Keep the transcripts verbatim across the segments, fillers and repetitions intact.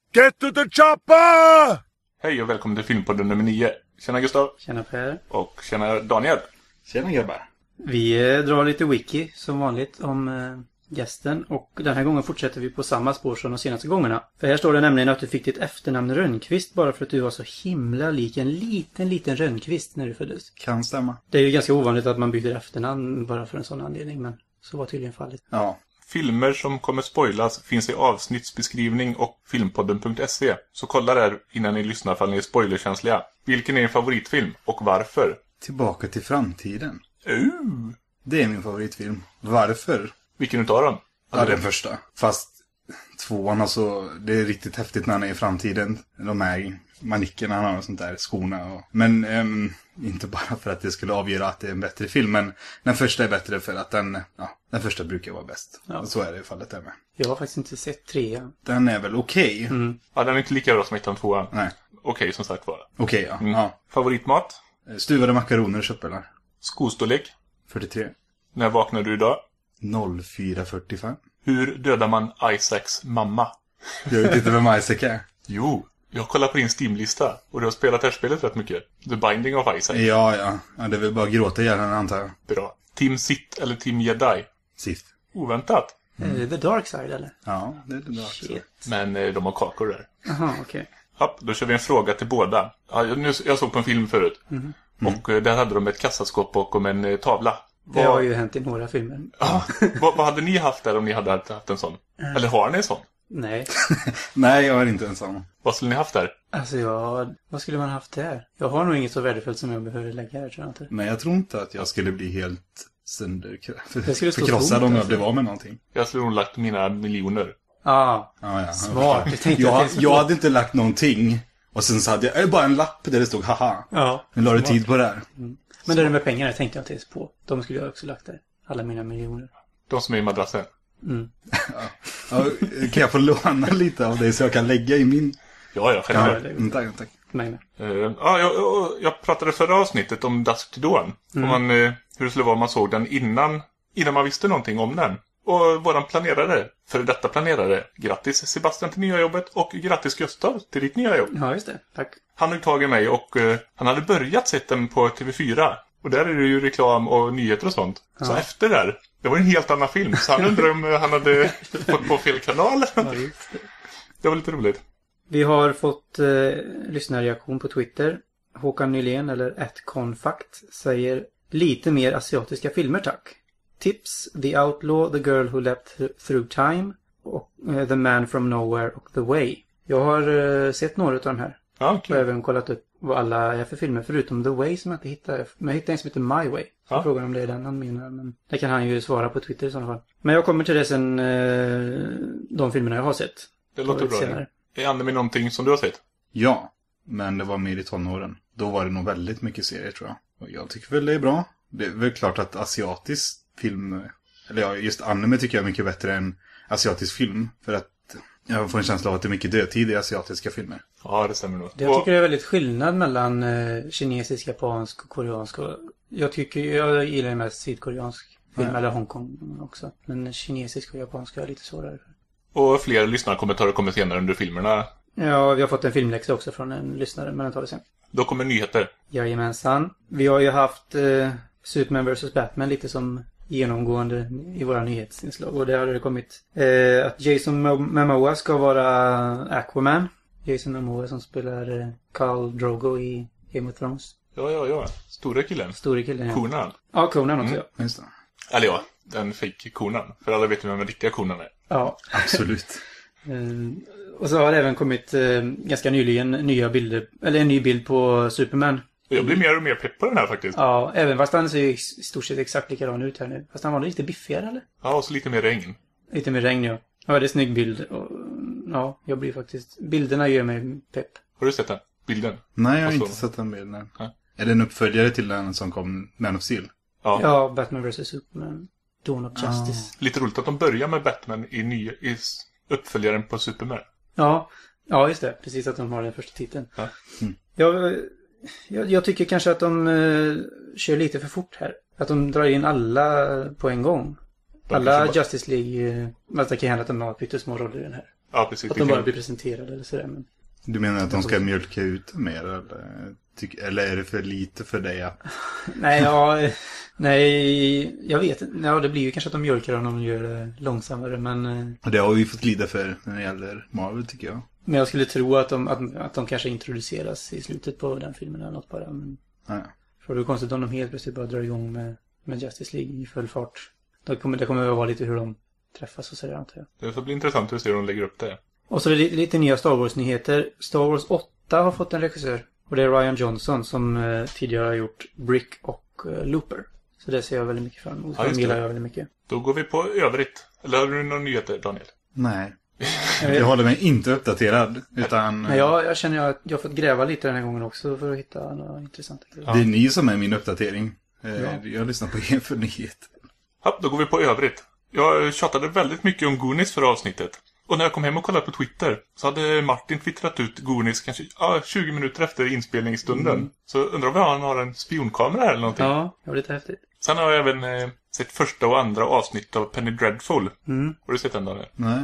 Get to the chopper! Hej och välkommen till Filmpodden nummer nio. Tjena Gustav. Tjena Per. Och tjena Daniel. Tjena grabbar. Vi eh, drar lite wiki som vanligt om eh, gästen. Och den här gången fortsätter vi på samma spår som de senaste gångerna. För här står det nämligen att du fick ditt efternamn Rönnqvist bara för att du var så himla lik en liten, liten Rönnqvist när du föddes. Kan stämma. Det är ju ganska ovanligt att man byter efternamn bara för en sån anledning, men så var tydligen fallet. Ja. Filmer som kommer spoilas finns i avsnittsbeskrivning och filmpodden punkt se. Så kolla där innan ni lyssnar för att ni är spoilerkänsliga. Vilken är din favoritfilm och varför? Tillbaka till framtiden. Uh. Det är min favoritfilm. Varför? Vilken utav dem? Ja, den första. Fast tvåan, alltså, det är riktigt häftigt när han är i framtiden. De här manickerna han har och sånt där, skorna. Och... Men um, inte bara för att det skulle avgöra att det är en bättre film. Men den första är bättre för att den, ja, den första brukar vara bäst. Ja. Så är det i fallet där med. Jag har faktiskt inte sett trean. Den är väl okej. Okay. Mm. Ja, den är inte lika bra som ettan tvåan. Nej. Okej, okay, som sagt var. Okej, okay, ja. Mm. ja. Favoritmat? Stuvade makaroner och köttbullar. Skostorlek? fyrtiotre. När vaknade du idag? noll fyra fyrtiofem. Hur dödar man Isaacs mamma? Jag vet inte vem Isaac är. Jo, jag kollar på din Steam-lista och du har spelat det här spelet rätt mycket. The Binding of Isaac. Ja, ja. ja det vill bara gråta ihjäl henne, antar jag. Bra. Team Sith eller Team Jedi? Sith. Oväntat. Mm. Är det The Dark Side, eller? Ja, det är The Dark Side. Men eh, de har kakor där. Jaha, okej. Okay. Ja, då kör vi en fråga till båda. Ja, nu, jag såg på en film förut. Mm. Och eh, där hade de ett kassaskåp bakom en eh, tavla. Det vad... har ju hänt i några filmer. Ja, vad, vad hade ni haft där om ni hade haft en sån? Mm. Eller har ni en sån? Nej. Nej, jag har inte en sån. Vad skulle ni haft där? Alltså, jag... Vad skulle man haft där? Jag har nog inget så värdefullt som jag behöver lägga här, tror jag inte. Men jag tror inte att jag skulle bli helt sönderkrossad om jag blev av med någonting. Jag skulle nog lagt mina miljoner. Ah, ja, ja. Smart. Jag, tänkte jag, att jag hade inte lagt någonting. Och sen så hade jag bara en lapp där det stod haha. Ja. Men la du tid på det här. Mm. Men det där med pengarna tänkte jag inte ens på. De skulle jag också lagt där. Alla mina miljoner. De som är i madrassen. Mm. ja. Ja, kan jag få låna lite av det så jag kan lägga i min... Ja, ja, självklart. Ja, mm, tack, tack. Nej, nej. Uh, ja, jag, jag, jag pratade förra avsnittet om Dusk to Dawn. Mm. Man, uh, hur det skulle vara om man såg den innan, innan man visste någonting om den. Och våran planerare, för detta planerare, grattis Sebastian till nya jobbet och grattis Gustav till ditt nya jobb. Ja, just det. Tack. Han har tagit mig och uh, han hade börjat sett den på T V fyra. Och där är det ju reklam och nyheter och sånt. Ja. Så efter där, det var en helt annan film. Så han undrar om han hade fått på fel kanal. Ja, just det. Det var lite roligt. Vi har fått eh, lyssnarreaktion på Twitter. Håkan Nylén eller atconfact säger lite mer asiatiska filmer, tack. Tips: The Outlaw, The Girl Who Leapt Through Time och eh, The Man From Nowhere och The Way. Jag har eh, sett några av de här. Ja, okay. Och även kollat upp vad alla är för filmer förutom The Way som jag inte hittar. Men jag hittade en som heter My Way. Så ja. Frågan om det är den han menar. Men det kan han ju svara på Twitter i sådana fall. Men jag kommer till det sen eh, de filmerna jag har sett. Det låter bra. Senare. Är Anne någonting som du har sett? Ja, men det var mer i tonåren. Då var det nog väldigt mycket serier, tror jag. Och jag tycker väl det är bra. Det är väl klart att asiatisk film, eller ja, just anime tycker jag är mycket bättre än asiatisk film. För att jag får en känsla av att det är mycket dödtid i asiatiska filmer. Ja, det stämmer nog. Jag tycker det är väldigt skillnad mellan eh, kinesisk, japansk och koreansk. Och jag tycker, jag gillar mest sydkoreansk film, ja. Eller Hongkong också. Men kinesisk och japansk är lite svårare. Och fler lyssnarkommentarer kommer senare under filmerna. Ja, vi har fått en filmläxa också från en lyssnare, men den tar vi sen. Då kommer nyheter. Jajamensan. Vi har ju haft eh, Superman versus Batman lite som genomgående i våra nyhetsinslag. Och där har det kommit eh, att Jason Momoa ska vara Aquaman. Jason Momoa som spelar eh, Khal Drogo i Game of Thrones. Ja, ja, ja. Stora killen. Stora killen, ja. Konan. Ja, Konan också, mm. ja. Just det. Eller ja, den fake Konan. För alla vet ju vem den riktiga Konan är. Ja. Absolut. eh, och så har det även kommit eh, ganska nyligen nya bilder, eller en ny bild på Superman. Jag blir mer och mer pepp på den här faktiskt. Ja, även fast han ser i stort sett exakt likadan ut här nu. Fast han var lite biffigare, eller? Ja, och så lite mer regn. Lite mer regn, ja. Ja, det är snygg bild. Och, ja, jag blir faktiskt... Bilderna gör mig pepp. Har du sett den? Bilden? Nej, jag har inte sett den bilden. Ja. Är det en uppföljare till den som kom Man of Steel? Ja, ja Batman versus Superman. Dawn of Justice. Ah. Lite roligt att de börjar med Batman i, ny, i uppföljaren på Superman. Ja, ja just det. Precis att de har den första titeln. Ja. Mm. Jag, jag, jag tycker kanske att de uh, kör lite för fort här. Att de drar in alla på en gång. Alla Justice League, uh, det kan hända att de har pyttesmå roller i den här. Ja, precis. Att de bara blir presenterade eller sådär. Men... Du menar att de ska mjölka ut mer? Eller, Tyck, eller är det för lite för dig? Att... nej, ja, nej, jag vet inte. Ja, det blir ju kanske att de mjölkar om de gör det långsammare, men... Och det har vi fått lida för när det gäller Marvel, tycker jag. Men jag skulle tro att de, att, att de kanske introduceras i slutet på den filmen eller något bara. Men... Ja. För det är konstigt om de helt plötsligt bara drar igång med, med Justice League i full fart. Det kommer, det kommer att vara lite hur de träffas och sådär, antar jag. Det får bli intressant att se hur de lägger upp det. Och så är det lite nya Star Wars-nyheter. Star Wars åtta har fått en regissör. Och det är Ryan Johnson som eh, tidigare har gjort Brick och eh, Looper. Så det ser jag väldigt mycket fram emot. Ja, det gillar jag väldigt mycket. Då går vi på övrigt. Eller har du några nyheter, Daniel? Nej. Jag håller mig inte uppdaterad. Utan... Nej, jag, jag känner att jag har fått gräva lite den här gången också för att hitta några intressanta grejer. Det är ni som är min uppdatering. Ja. Jag lyssnar på er för nyheter. Ja, då går vi på övrigt. Jag tjatade väldigt mycket om Goonies förra avsnittet. Och när jag kom hem och kollade på Twitter så hade Martin twittrat ut Goonies kanske ja, tjugo minuter efter inspelningsstunden. Mm. Så undrar om han har en spionkamera här eller någonting. Ja, det var lite häftigt. Sen har jag även eh, sett första och andra avsnitt av Penny Dreadful. Mm. Har du sett den där? Nej.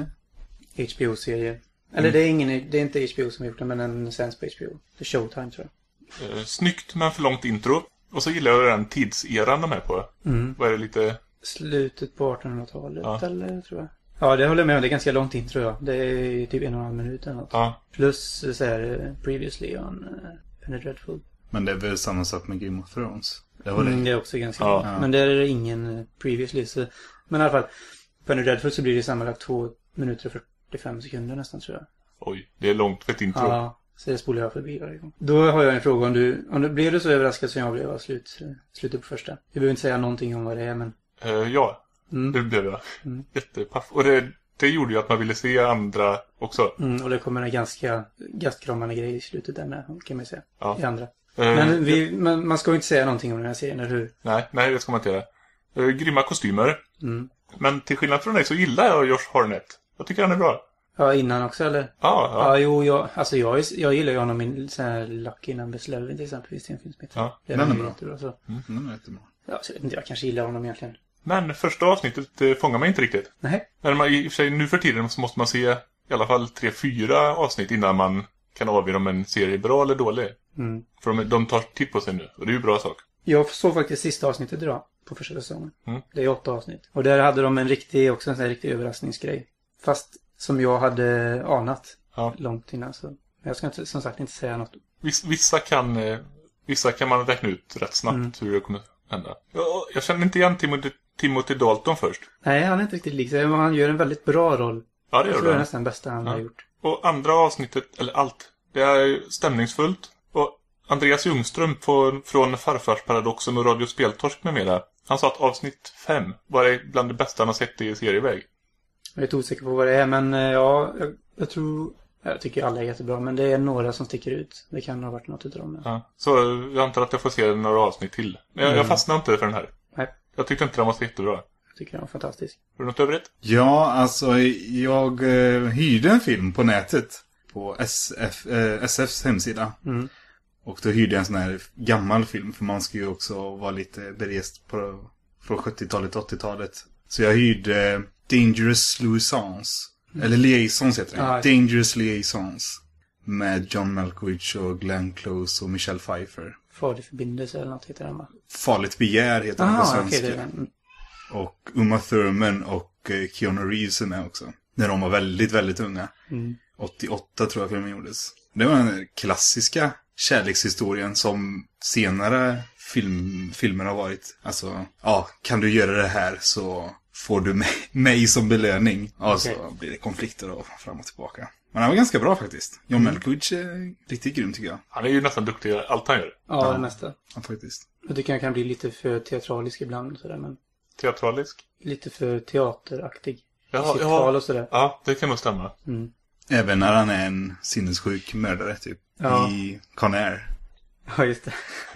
H B O-serie. Eller mm. det är ingen, det är inte H B O som har gjort den, men den sänds på H B O. Det är Showtime, tror jag. Eh, snyggt men för långt intro. Och så gillar jag den tidseran de är på. Mm. Vad är det lite... Slutet på artonhundratalet, ja. eller tror jag. Ja, det håller jag med om. Det är ganska långt intro, ja. Det är typ en och en halv minut eller något. Ja. Plus så här, previously on uh, Penny Dreadful. Men det är väl samma sak med Game of Thrones. Det var mm, det. det är också ganska ja. långt. Ja. Men det är ingen previously. Så... Men i alla fall, Penny Dreadful så blir det sammanlagt två minuter och fyrtiofem sekunder nästan, tror jag. Oj, det är långt för ett intro. Ja, så det spolar jag förbi varje gång. Då har jag en fråga om du, om du blev du så överraskad som jag blev av slut, slutet på första. Jag behöver inte säga någonting om vad det är, men... Uh, ja, mm. det blev jag. Mm. Jättepaff. Och det, det gjorde ju att man ville se andra också. Mm, och det kommer en ganska gastkramande grej i slutet där med, kan man säga. Ja. I andra. Uh, men, vi, ja. men man ska ju inte säga någonting om den här serien, eller hur? Nej, nej det ska man inte göra. Uh, grymma kostymer. Mm. Men till skillnad från dig så gillar jag Josh Hartnett. Jag tycker han är bra. Ja, innan också, eller? Ja, ja. Ja, jo, jag, alltså jag, jag gillar ju honom i sån här Lucky Number Eleven till exempel. Det är en film som heter. Ja, det är den är bra. jättebra, så. Mm, den är jättebra. Ja, så jag vet inte, jag kanske gillar honom egentligen. Men första avsnittet eh, fångar man inte riktigt. Nej. Men man, i och för sig, nu för tiden så måste man se i alla fall tre, fyra avsnitt innan man kan avgöra om en serie är bra eller dålig. Mm. För de, de tar tid på sig nu, och det är ju bra sak. Jag såg faktiskt sista avsnittet idag på första säsongen. Mm. Det är åtta avsnitt. Och där hade de en riktig, också en sån här riktig överraskningsgrej. Fast som jag hade anat ja. långt innan. Så. Men jag ska inte, som sagt inte säga något. Viss, vissa, kan, eh, vissa kan man räkna ut rätt snabbt mm. hur det kommer hända. Jag, jag känner inte igen Timothy, Timothy Dalton först. Nej, han är inte riktigt lik sig. Men han gör en väldigt bra roll. Ja, det gör jag tror det är nästan den bästa han ja. har gjort. Och andra avsnittet, eller allt, det är stämningsfullt. Och Andreas Ljungström på, från Farfarsparadoxen och Radio Speltorsk med mera. Han sa att avsnitt fem var bland det bästa han har sett i serieväg. Jag är inte osäker på vad det är, men ja, jag, jag tror... Jag tycker alla är jättebra, men det är några som sticker ut. Det kan ha varit något utav dem. Ja. Så jag antar att jag får se några avsnitt till. Men jag, mm. jag fastnar inte för den här. Nej. Jag tyckte inte den var så jättebra. Jag tycker den var fantastisk. Har du något övrigt? Ja, alltså jag eh, hyrde en film på nätet. På S F, eh, S F:s hemsida. Mm. Och då hyrde jag en sån här gammal film. För man ska ju också vara lite berest på, från sjuttiotalet och åttiotalet. Så jag hyrde Dangerous Liaisons. Mm. Eller Liaisons heter det. Ah, Dangerous Liaisons. Med John Malkovich och Glenn Close och Michelle Pfeiffer. Farlig förbindelse eller något heter den, va? Farligt begär heter den på svenska. Okay, det är den. Och Uma Thurman och Keanu Reeves är med också. När de var väldigt, väldigt unga. Mm. åttioåtta tror jag filmen gjordes. Det var den klassiska kärlekshistorien som senare film, filmer har varit. Alltså, ja, kan du göra det här så får du mig, mig som belöning. Och okay. Så blir det konflikter och fram och tillbaka. Men han var ganska bra faktiskt. John mm. Malkovich är riktigt grym tycker jag. Han är ju nästan duktig i allt han gör. Ja, ja det mesta. Ja, faktiskt. Jag tycker han kan bli lite för teatralisk ibland. Sådär, men... Teatralisk? Lite för teateraktig. Ja, sitt ja, tal och sådär. Ja, det kan nog stämma. Mm. Även när han är en sinnessjuk mördare typ. Ja. I Con Air. Ja, just det.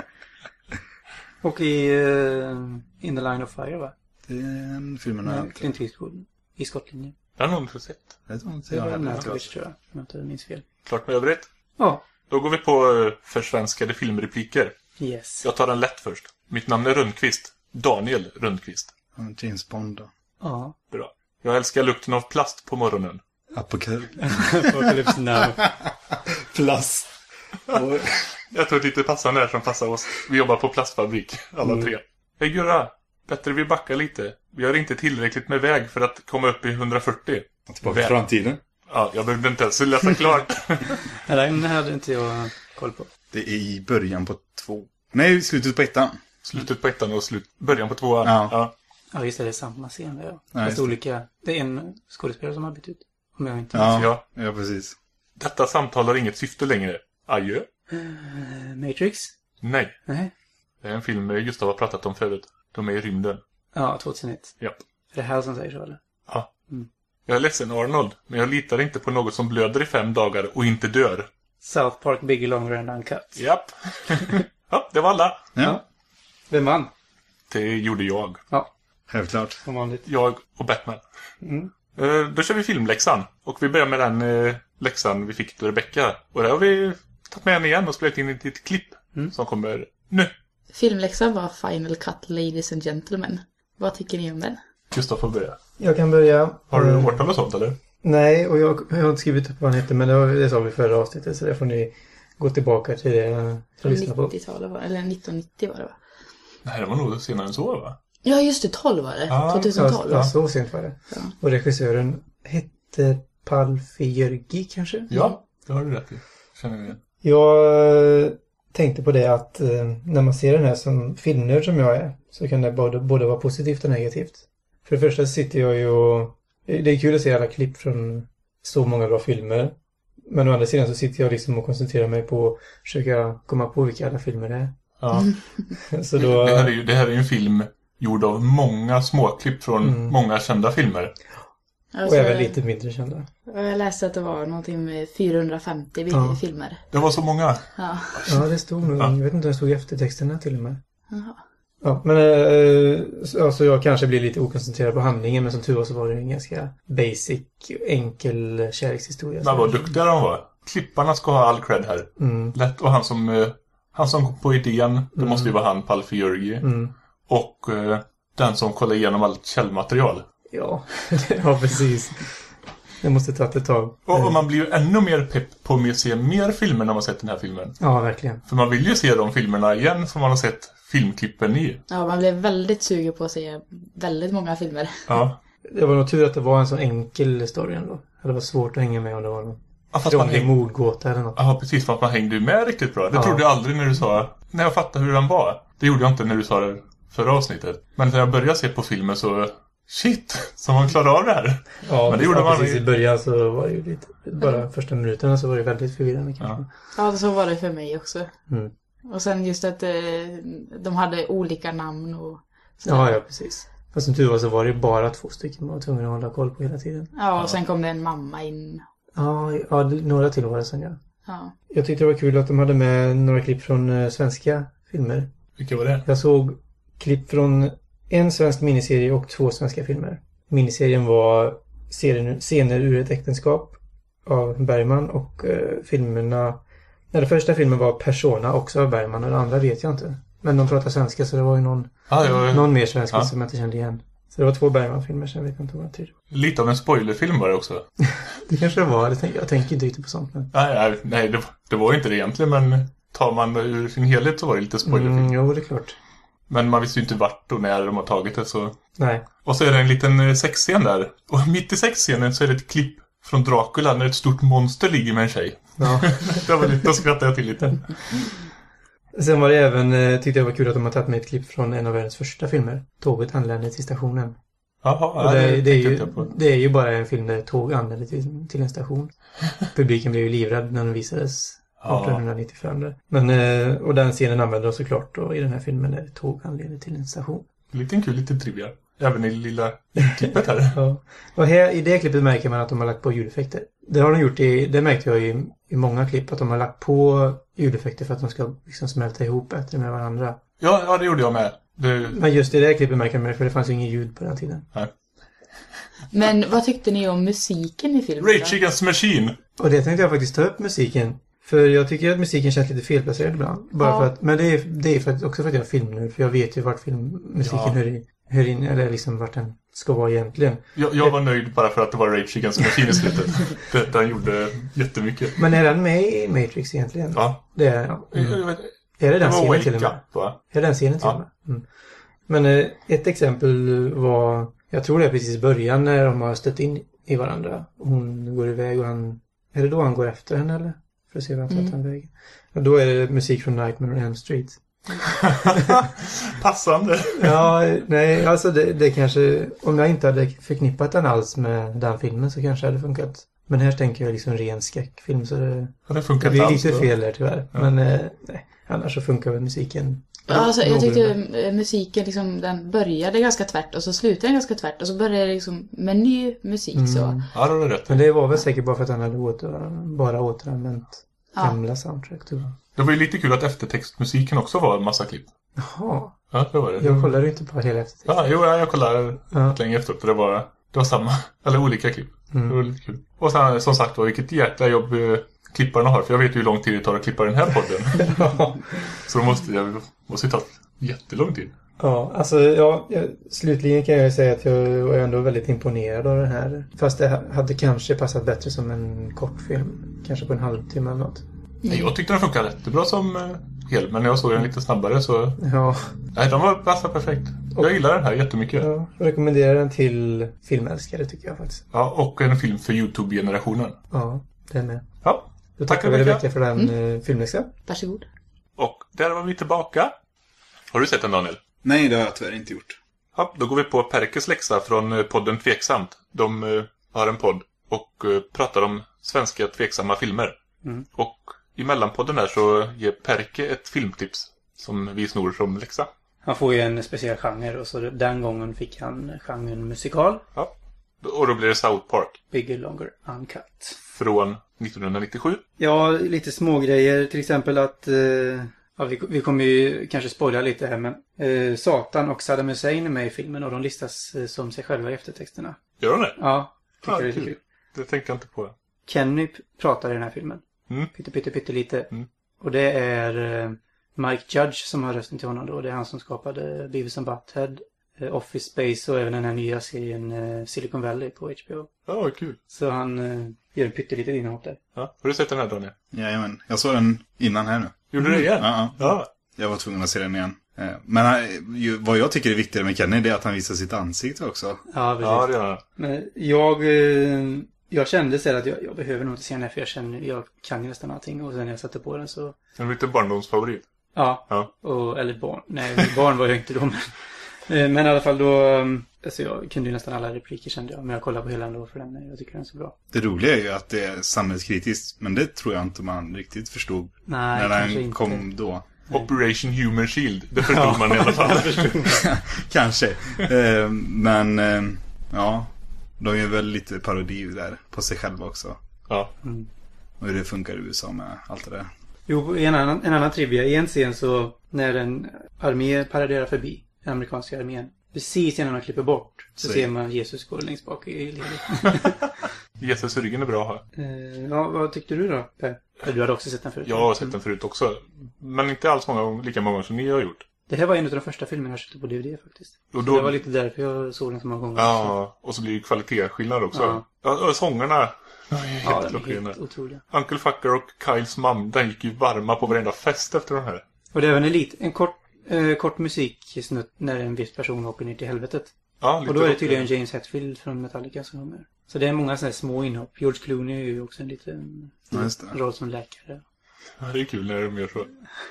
Och i uh, In the Line of Fire, va? Den filmen har jag Clint Eastwood i skottlinjen. Den har jag inte sett. Det var inte jag. Det var Malkovich, tror jag. Om jag inte minns fel. Klart med övrigt? Ja. Då går vi på uh, försvenskade filmrepliker. Yes. Jag tar den lätt först. Mitt namn är Rundqvist. Daniel Rundqvist. James Bond då. Ja. Bra. Jag älskar lukten av plast på morgonen. Apocalypse. Apocalypse Now. Plast. Och... Jag tror det är lite passande här som passar oss. Vi jobbar på plastfabrik, alla Mm. tre. Hej Gurra, bättre vi backar lite. Vi har inte tillräckligt med väg för att komma upp i hundrafyrtio. Tillbaka Väg. till framtiden. Ja, jag behövde inte ens läsa klart. Ja, den hade inte jag koll på. Det är i början på två. Nej, slutet på ettan. Slutet på ettan och slut, början på tvåan. Ja. Ja. Ja, visst är det samma scen där, ja. Ja, Fast just det. olika. Det är en skådespelare som har bytt ut. Om jag inte Ja, Ja. ja, precis. Detta samtal har inget syfte längre. Adjö. minns. Matrix? Nej, Nej. det är en film Gustav har pratat om förut. De är i rymden. Ja, tjugohundraett. Japp. Är det här som säger så, eller? Ja. Mm. Jag är ledsen Arnold, men jag litar inte på något som blöder i fem dagar och inte dör. South Park Bigger Longer and Uncut. Japp. Ja, det var alla. Ja, Vem vann? Det gjorde jag. Ja, självklart. som vanligt. Jag och Batman. Mm. Eh, Då kör vi filmläxan. Och vi börjar med den eh, läxan vi fick till Rebecca. Och där har vi tagit med den igen och spelat in ett litet klipp Mm. som kommer nu. Filmläxan var Final Cut Ladies and Gentlemen. Vad tycker ni om den? Gustav får börja. Jag kan börja. Har du Eh, årtal och sånt eller? Nej, och jag, jag har inte skrivit upp vad han heter, men det, var, det sa vi förra avsnittet, så där får ni gå tillbaka till det och lyssna på. nittiotalet var eller nittonhundranittio var det, va? Nej, det var nog senare än så, va? Ja, just det, tolv var det. Ja, tjugohundratolv. Ja, så sent var det. Ja. Och regissören hette Palfijörgi kanske? Ja, det har du rätt i. Känner jag igen. Jag eh, tänkte på det att eh, när man ser den här som filmnörd som jag är, så kan det både, både vara positivt och negativt. För det första sitter jag ju och... Det är kul att se alla klipp från så många bra filmer. Men å andra sidan så sitter jag liksom och koncentrerar mig på att försöka komma på vilka alla filmer det är. Ja. Så då... Det, här är ju, det här är ju en film gjord av många småklipp från Mm. många kända filmer. Och Alltså, även lite mindre kända. Jag läste att det var någonting med fyrahundrafemtio Ja. filmer. Det var så många. Ja. Ja, det stod nog. Ja. Jag vet inte om det stod i eftertexterna till och med. Jaha. Ja, men äh, alltså jag kanske blir lite okoncentrerad på handlingen, men som tur var så var det en ganska basic, enkel kärlekshistoria. Men vad duktiga de var. Klipparna ska ha all cred här. Mm, Lätt och han som eh, han som kom på idén, det Mm. måste ju vara han, Palfijörgi. mm. Och eh, den som kollar igenom allt källmaterial. Ja, ja precis. Det måste ta ett tag. Och, och man blir ju ännu mer pepp på att se mer filmer när man sett den här filmen. Ja, verkligen. För man vill ju se de filmerna igen som man har sett filmklippen i. Ja, man blev väldigt sugen på att se väldigt många filmer. Ja. Det var nog tur att det var en så enkel story ändå. Det var svårt att hänga med om det var någon Ja, fast man krånglig häng... mordgåta eller något. ja, precis. För att man hängde ju med riktigt bra. Det Ja. trodde jag aldrig när du sa... När jag fattade hur den var. Det gjorde jag inte när du sa det förra avsnittet. Men när jag började se på filmen så... Shit! Så man klarar av det här. Ja, Men det gjorde man precis i- i början så var det ju lite... Bara första minuterna så var det väldigt förvirrande kanske. Ja, så var det för mig också. Mm. Och sen just att eh, de hade olika namn och så. Ja, ja, precis. Fast som tur var så var det bara två stycken man var tvungen att hålla koll på hela tiden. Ja, och sen kom det en mamma in. Ja, ja det- några till var det sen, ja. Ja. Jag tyckte det var kul att de hade med några klipp från eh, svenska filmer. Vilka var det? Jag såg klipp från en svensk miniserie och två svenska filmer. Miniserien var serien, Scener ur ett äktenskap av Bergman och eh, filmerna... Nej, den första filmen var Persona också av Bergman och den andra vet jag inte. Men de pratar svenska så det var ju någon, Ja, det var någon mer svenska Ja. som jag inte kände igen. Så det var två Bergman-filmer, så jag vet inte vad det tyder. lite av en spoilerfilm var det också. Det kanske det var, det tänk, jag tänker inte riktigt på sånt. Men... Nej, nej, nej det, det var inte det egentligen, men tar man ur sin helhet så var det lite spoilerfilm. Mm, jo, det är klart. Men man visste ju inte vart och när de har tagit det så... Nej. Och så är det en liten eh, sexscen där. Och mitt i sexscenen så är det ett klipp från Dracula när ett stort monster ligger med en tjej. Ja. Det var lite, då skrattade jag till lite. Sen var det även, eh, tyckte jag var kul att de har tagit med ett klipp från en av världens första filmer. Tåget anlände till stationen. Jaha, Och det, nej, det, är tänkte ju, inte jag på. det är ju bara en film där tåg anlände till, till en station. Publiken blev ju livrädd när den visades Ja. arton nittiofem. Där. Men, eh, och den scenen använder de såklart då i den här filmen där tåg anlände till en station. Lite kul, lite trivia. Även i det lilla klippet här. Ja. Och här, i det klippet märker man att de har lagt på ljudeffekter. Det har de gjort i, det märkte jag i, i många klipp, att de har lagt på ljudeffekter för att de ska liksom smälta ihop bättre med varandra. Ja, ja, det gjorde jag med. Det, Men just i det här klippet märker man, för det fanns ju ingen ljud på den tiden. Men vad tyckte ni om musiken i filmen? Rage Against the Machine. Och det tänkte jag faktiskt ta upp musiken. För jag tycker att musiken känns lite felplacerad ibland. Bara Ja. för att, men det är, det är för att, också för att jag är filmnörd. För jag vet ju vart filmmusiken Ja. hör, in, hör in, eller liksom vart den ska vara egentligen. Jag, jag var nöjd bara för att det var Rage Against the Machine i slutet. det, den gjorde jättemycket. Men är den med i Matrix egentligen? Ja. Det är den. Mm. Jag vet, Är det den det var scenen till och Wake med? Up, va? Är det den scenen till och Ja. med? Mm. Men eh, ett exempel var, jag tror det är precis i början när de har stött in i varandra. Hon går iväg och han, är det då han går efter henne eller? För att se vart mm. han vägen. Och då är det musik från Nightmare on Elm Street. Passande. Ja, nej, alltså det, det kanske, om jag inte hade förknippat den alls med den filmen så kanske det hade funkat. Men här tänker jag liksom ren skräckfilm så det, ja, det, funkar det blir alls, lite då. fel där tyvärr. Ja. Men eh, nej, annars så funkar väl musiken. Ja, alltså, jag tyckte musiken liksom, den började ganska tvärt och så slutade den ganska tvärt och så började det liksom med ny musik mm. så. Ja, det var rätt. Men det var väl säkert bara för att han hade åter, bara återanvänt ja. gamla soundtrack. Typ. Det var ju lite kul att eftertextmusiken också var en massa klipp. Jaha. Ja, det var det. Jag kollade inte på hela eftertexten. Ja, jo, jag kollade ja. länge efteråt och det var, det var samma, eller olika klipp. Mm. Det var lite kul. Och sen, som sagt var, vilket jäkla jobb klipparna har. För jag vet ju hur lång tid det tar att klippa den här podden. ja. Så då måste jag måste ju ta jättelång tid. Ja, alltså ja, jag, slutligen kan jag säga att jag var ändå väldigt imponerad av den här. Fast det hade kanske passat bättre som en kortfilm. Kanske på en halvtimme eller något. Mm. Jag tyckte den funkade jättebra som uh, hel, men när jag såg den lite snabbare så... Ja. Nej, den var passade perfekt. Jag och, gillar den här jättemycket. Ja, jag rekommenderar den till filmälskare tycker jag faktiskt. Ja, och en film för YouTube-generationen. Ja, det är med. Ja, då tackar vi Rebecka för den mm. filmläxa. Varsågod. Och där var vi tillbaka. Har du sett den, Daniel? Nej, det har jag tyvärr inte gjort. Ja, då går vi på Perkes läxa från podden Tveksamt. De uh, har en podd och uh, pratar om svenska tveksamma filmer. Mm. Och i mellanpodden där så ger Perke ett filmtips som vi snor som läxa. Han får ju en speciell genre och så den gången fick han genren musikal. Ja, och då blir det South Park. Bigger, Longer, Uncut. Från nittonhundranittiosju. Ja, lite små grejer. Till exempel att... Uh... Ja, vi, vi kommer ju kanske spoila lite här, men eh, Satan och Saddam Hussein är med i filmen och de listas eh, som sig själva i eftertexterna. Gör de det? Ja, tycker ja, det är lite kul. kul. Det tänkte jag inte på. Kenny pratar i den här filmen. Mm. Pytte, pytte, pytte lite. Mm. Och det är eh, Mike Judge som har rösten till honom då. Det är han som skapade Beavis and Butthead, eh, Office Space och även den här nya serien eh, Silicon Valley på H B O. Ja, vad kul. Så han eh, gör en pytte lite innehåll där. Ja, har du sett den här, Daniel? Jajamän, jag såg den innan här nu. Gjorde du det igen? Ja, ja. Jag var tvungen att se den igen. Men vad jag tycker är viktigare med Kenny är att han visar sitt ansikte också. Ja, precis. Ja, det gör han. Men jag, jag kände så att jag, jag behöver nog inte se den här för jag känner, jag kan ju nästan allting. Och sen när jag satte på den så... Den var lite barndomsfavorit. Ja, ja. Och, eller barn. Nej, barn var jag inte då. Men, men i alla fall då... Alltså jag kunde ju nästan alla repliker kände jag. Men jag kollade på hela ändå för den. Jag tycker den är så bra. Det roliga är ju att det är samhällskritiskt. Men det tror jag inte man riktigt förstod. Nej, när den inte. kom då. Operation Human Shield. Det förstod ja. man i alla fall. Kanske. eh, men eh, ja. De är väl lite parodi där på sig själva också. Ja. Mm. Och hur det funkar i U S A med allt det där. Jo, en annan, en annan trivia. I en scen så när en armé paraderar förbi den amerikanska armén. Precis innan de klipper bort så, så ser man Jesus gå längst bak i ledet. Jesus ryggen är bra här. Uh, ja, vad tyckte du då, Per? Du hade också sett den förut. Jag har sett den förut också. Men inte alls många, lika många som ni har gjort. Det här var en av de första filmerna jag köpte på D V D faktiskt. Och då... Det var lite därför jag såg den så många gånger. Ja, också. Och så blir det kvalitetsskillnad också. Ja, ja och sångerna. Ja, helt, helt otroliga. Uncle Fucker och Kyles mam, den gick ju varma på varenda fest efter de här. Och det är även en, lit, en kort, eh, kort musiksnutt när en viss person åker ner till helvetet. Ja, lite och då är det tydligen James Hetfield från Metallica som kommer. Så det är många sådana här små inhopp. George Clooney är ju också en liten ja, roll som läkare. Ja, det är kul när de gör så.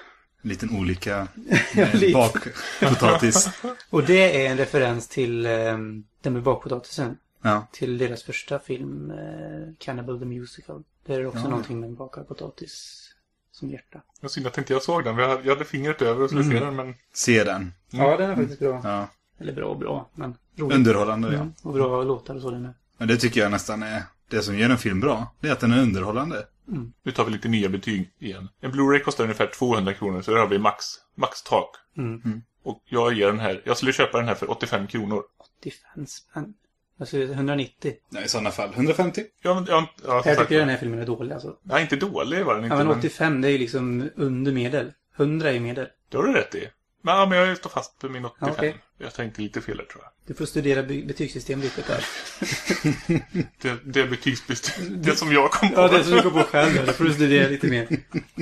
En liten olika eh, bakpotatis. Och det är en referens till eh, den med bakpotatisen. Ja. Till deras första film eh, Cannibal the Musical. Det är också ja. någonting med en bakad potatis som hjärta. Jag synd att inte jag såg den. Jag hade, jag hade fingret över och skulle mm. se den. Men... Se den. Mm. Ja, den är faktiskt bra. Ja. Eller bra och bra. Men roligt. Underhållande, mm. ja. Och bra låtar och så den är. Men det tycker jag nästan är det som gör en film bra. Det är att den är underhållande. Mm. Nu tar vi lite nya betyg igen. En Blu-ray kostar ungefär tvåhundra kronor. Så där har vi max, max tak. Mm. Mm. Och jag ger den här. Jag skulle köpa den här för åttiofem kronor. åttiofem spänn. Alltså hundranittio. Nej, i sådana fall. hundrafemtio. Ja, men, ja, ja, jag tycker den här filmen är dålig alltså. Nej, inte dålig var den inte. Ja, men åttiofem det är ju liksom under medel. hundra är medel. Det har du rätt i. Men, ja, men jag står fast på min åttiofem. Ja, okej. Jag tänkte lite fel här, tror jag. Du får studera by- betygssystem lite där. Det, det är betygsbestyr. Det som jag kom på. Ja, det som du går på själv. Då får du studera lite mer.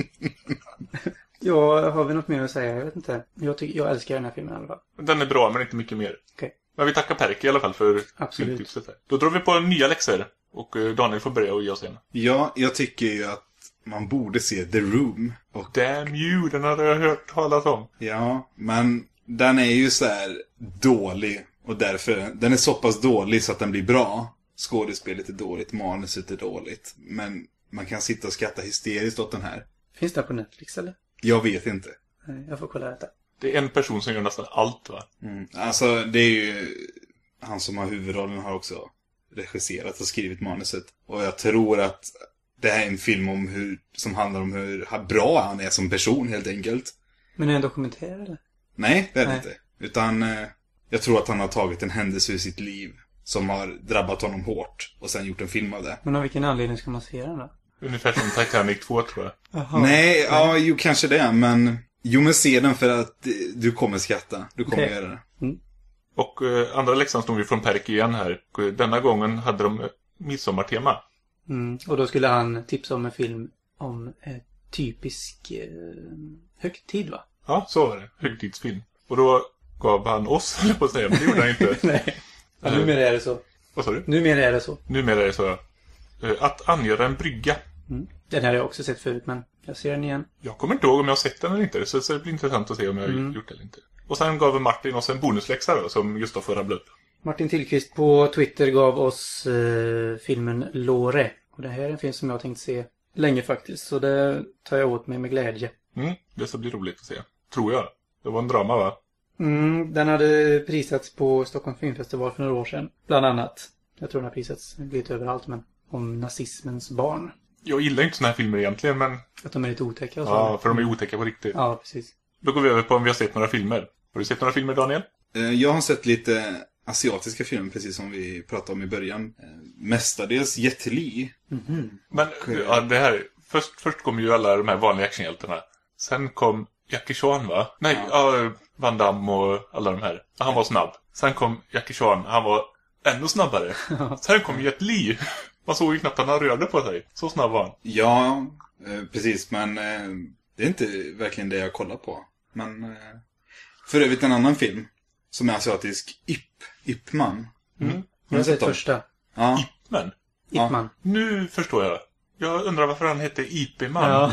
Ja, har vi något mer att säga? Jag vet inte. Jag, tycker, jag älskar den här filmen i alla fall. Den är bra, men inte mycket mer. Okej. Men vi tackar Perky i alla fall för Absolut. filmtipset här. Då drar vi på nya läxor. Och eh, Daniel får börja och ge oss en. Ja, jag tycker ju att man borde se The Room. Och Damn you, den har jag hört talas om. ja, men den är ju så här dålig. Och därför, den är så pass dålig så att den blir bra. Skådespelet är dåligt, manuset är dåligt. Men man kan sitta och skratta hysteriskt åt den här. Finns det på Netflix eller? Jag vet inte. Nej, jag får kolla detta. Det är en person som gör nästan allt, va? Mm. Alltså, det är ju... Han som har huvudrollen har också regisserat och skrivit manuset. Och jag tror att det här är en film om hur, som handlar om hur bra han är som person, helt enkelt. Men är det en dokumentär eller? Nej, det är det Nej. inte. Utan eh, jag tror att han har tagit en händelse ur sitt liv som har drabbat honom hårt och sen gjort en film av det. Men av vilken anledning ska man se den då? Ungefär som Titanic två, tror jag. Jaha. Nej, ja, jo, kanske det, men... Jo, men se den för att eh, du kommer skratta. Du kommer Okej. göra det. Och eh, andra läxan stod vi från Perky igen här. Och, eh, denna gången hade de eh, midsommartema. Mm. Och då skulle han tipsa om en film om eh, typisk eh, högtid va? Ja, så var det. Högtidsfilm. Och då gav han oss, eller på att säga, men det gjorde han inte. Nej. Ja, numera är det så. Vad sa du? Numera är det så. Numera är det så. Eh, att angöra en brygga. Mm. Den här har jag också sett förut men jag ser den igen. Jag kommer inte ihåg om jag har sett den eller inte. Så, så det blir intressant att se om jag har Mm. gjort det eller inte. Och sen gav Martin oss en bonusläxa då, som Gustav får rabbla upp. Martin Tillqvist på Twitter gav oss eh, filmen Lore. Och det här är en film som jag har tänkt se länge faktiskt. Så det tar jag åt mig med glädje. Mm, det ska bli roligt att se. Tror jag. Det var en drama, va? Mm, den hade prisats på Stockholms filmfestival för några år sedan. Bland annat. Jag tror den har prisats lite överallt men om nazismens barn. Jag gillar inte såna här filmer egentligen, men... Att de är lite otäcka och så. Ja, för de är otäcka på riktigt. Ja, precis. Då går vi över på om vi har sett några filmer. Har du sett några filmer, Daniel? Eh, Jag har sett lite asiatiska filmer, precis som vi pratade om i början. Eh, Mestadels Jet Li. Mhm. Men, ja, det här... Först, först kom ju alla de här vanliga actionhjältarna. Sen kom Jackie Chan, va? Nej, ja. Van Damme och alla de här. Han var snabb. Sen kom Jackie Chan. Han var ännu snabbare. Sen kom Jet Li. Man såg ju knappt att han rörde på sig. Så snabb var han. Ja, eh, precis. Men eh, det är inte verkligen det jag kollar på. Men eh, för övrigt en annan film som är asiatisk. Ip. Ipman. Mm. Jag har sett dem? första. Ja. Men, Ipman. nu förstår jag. Jag undrar varför han hette I P-man. Ja.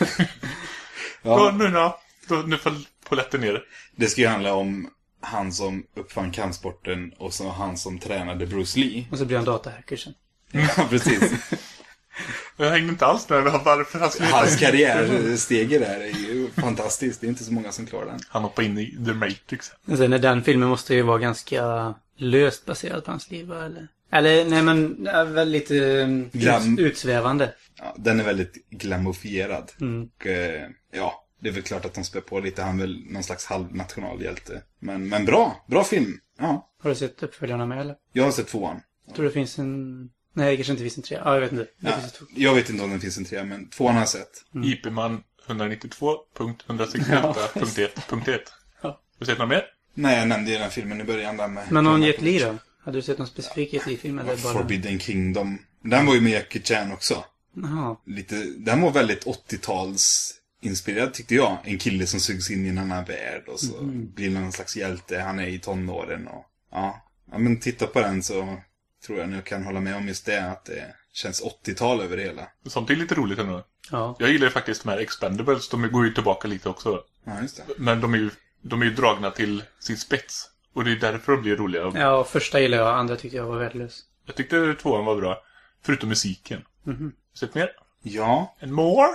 Ja. ja. Nu, ja. Då, nu föll polletten ner. Det ska ju handla om han som uppfann kampsporten och så han som tränade Bruce Lee. Och så blir han datahacker sen. Ja, precis. Jag hängde inte alls med varför han skulle Hans karriärstege där är ju fantastiskt. Det är inte så många som klarar den. Han hoppade in i The Matrix. Men sen är den filmen måste ju vara ganska löst baserad på hans liv, va? eller? Eller, nej men, är väl lite um, Glam- uts- utsvävande. Ja, den är väldigt glamorifierad. Mm. Och eh, ja, det är väl klart att de spär på lite. Han är väl någon slags halvnationalhjälte. Men, men bra, bra film. Ja, Har du sett uppföljarna med, eller? jag har sett tvåan. Jag tror det finns en... Nej, det kanske inte finns en tre. Ja, jag vet inte. Det Ja, finns två. jag vet inte om det finns en tre, men tvåan har jag sett. Mm. I P-man etthundranittiotvå punkt etthundrasextioåtta punkt ett punkt ett. Ja. Har du sett något mer? Nej, jag nämnde ju den här filmen i början där med... Men någon Jet Li då? Hade du sett någon specifik Jet Li-film? Eller bara... Forbidden Kingdom. Den var ju med Jackie Chan också. Jaha. Lite, den var väldigt åttio-tals inspirerad tyckte jag. En kille som sugs in i en annan värld och så Mm. blir någon slags hjälte. Han är i tonåren och ja. Ja, men titta på den så tror jag nu kan hålla med om just det. Att det känns åttio-tal över det hela. Sånt är lite roligt ändå. Ja. Jag gillar ju faktiskt de här Expendables. De går ju tillbaka lite också. Ja, just det. Men de är ju, de är ju dragna till sin spets. Och det är därför de blir roliga. Ja, första gillade jag. Andra tyckte jag var värdelös. Jag tyckte tvåan var bra. Förutom musiken. Mhm. Sett mer? Ja. And more?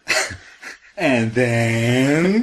And then...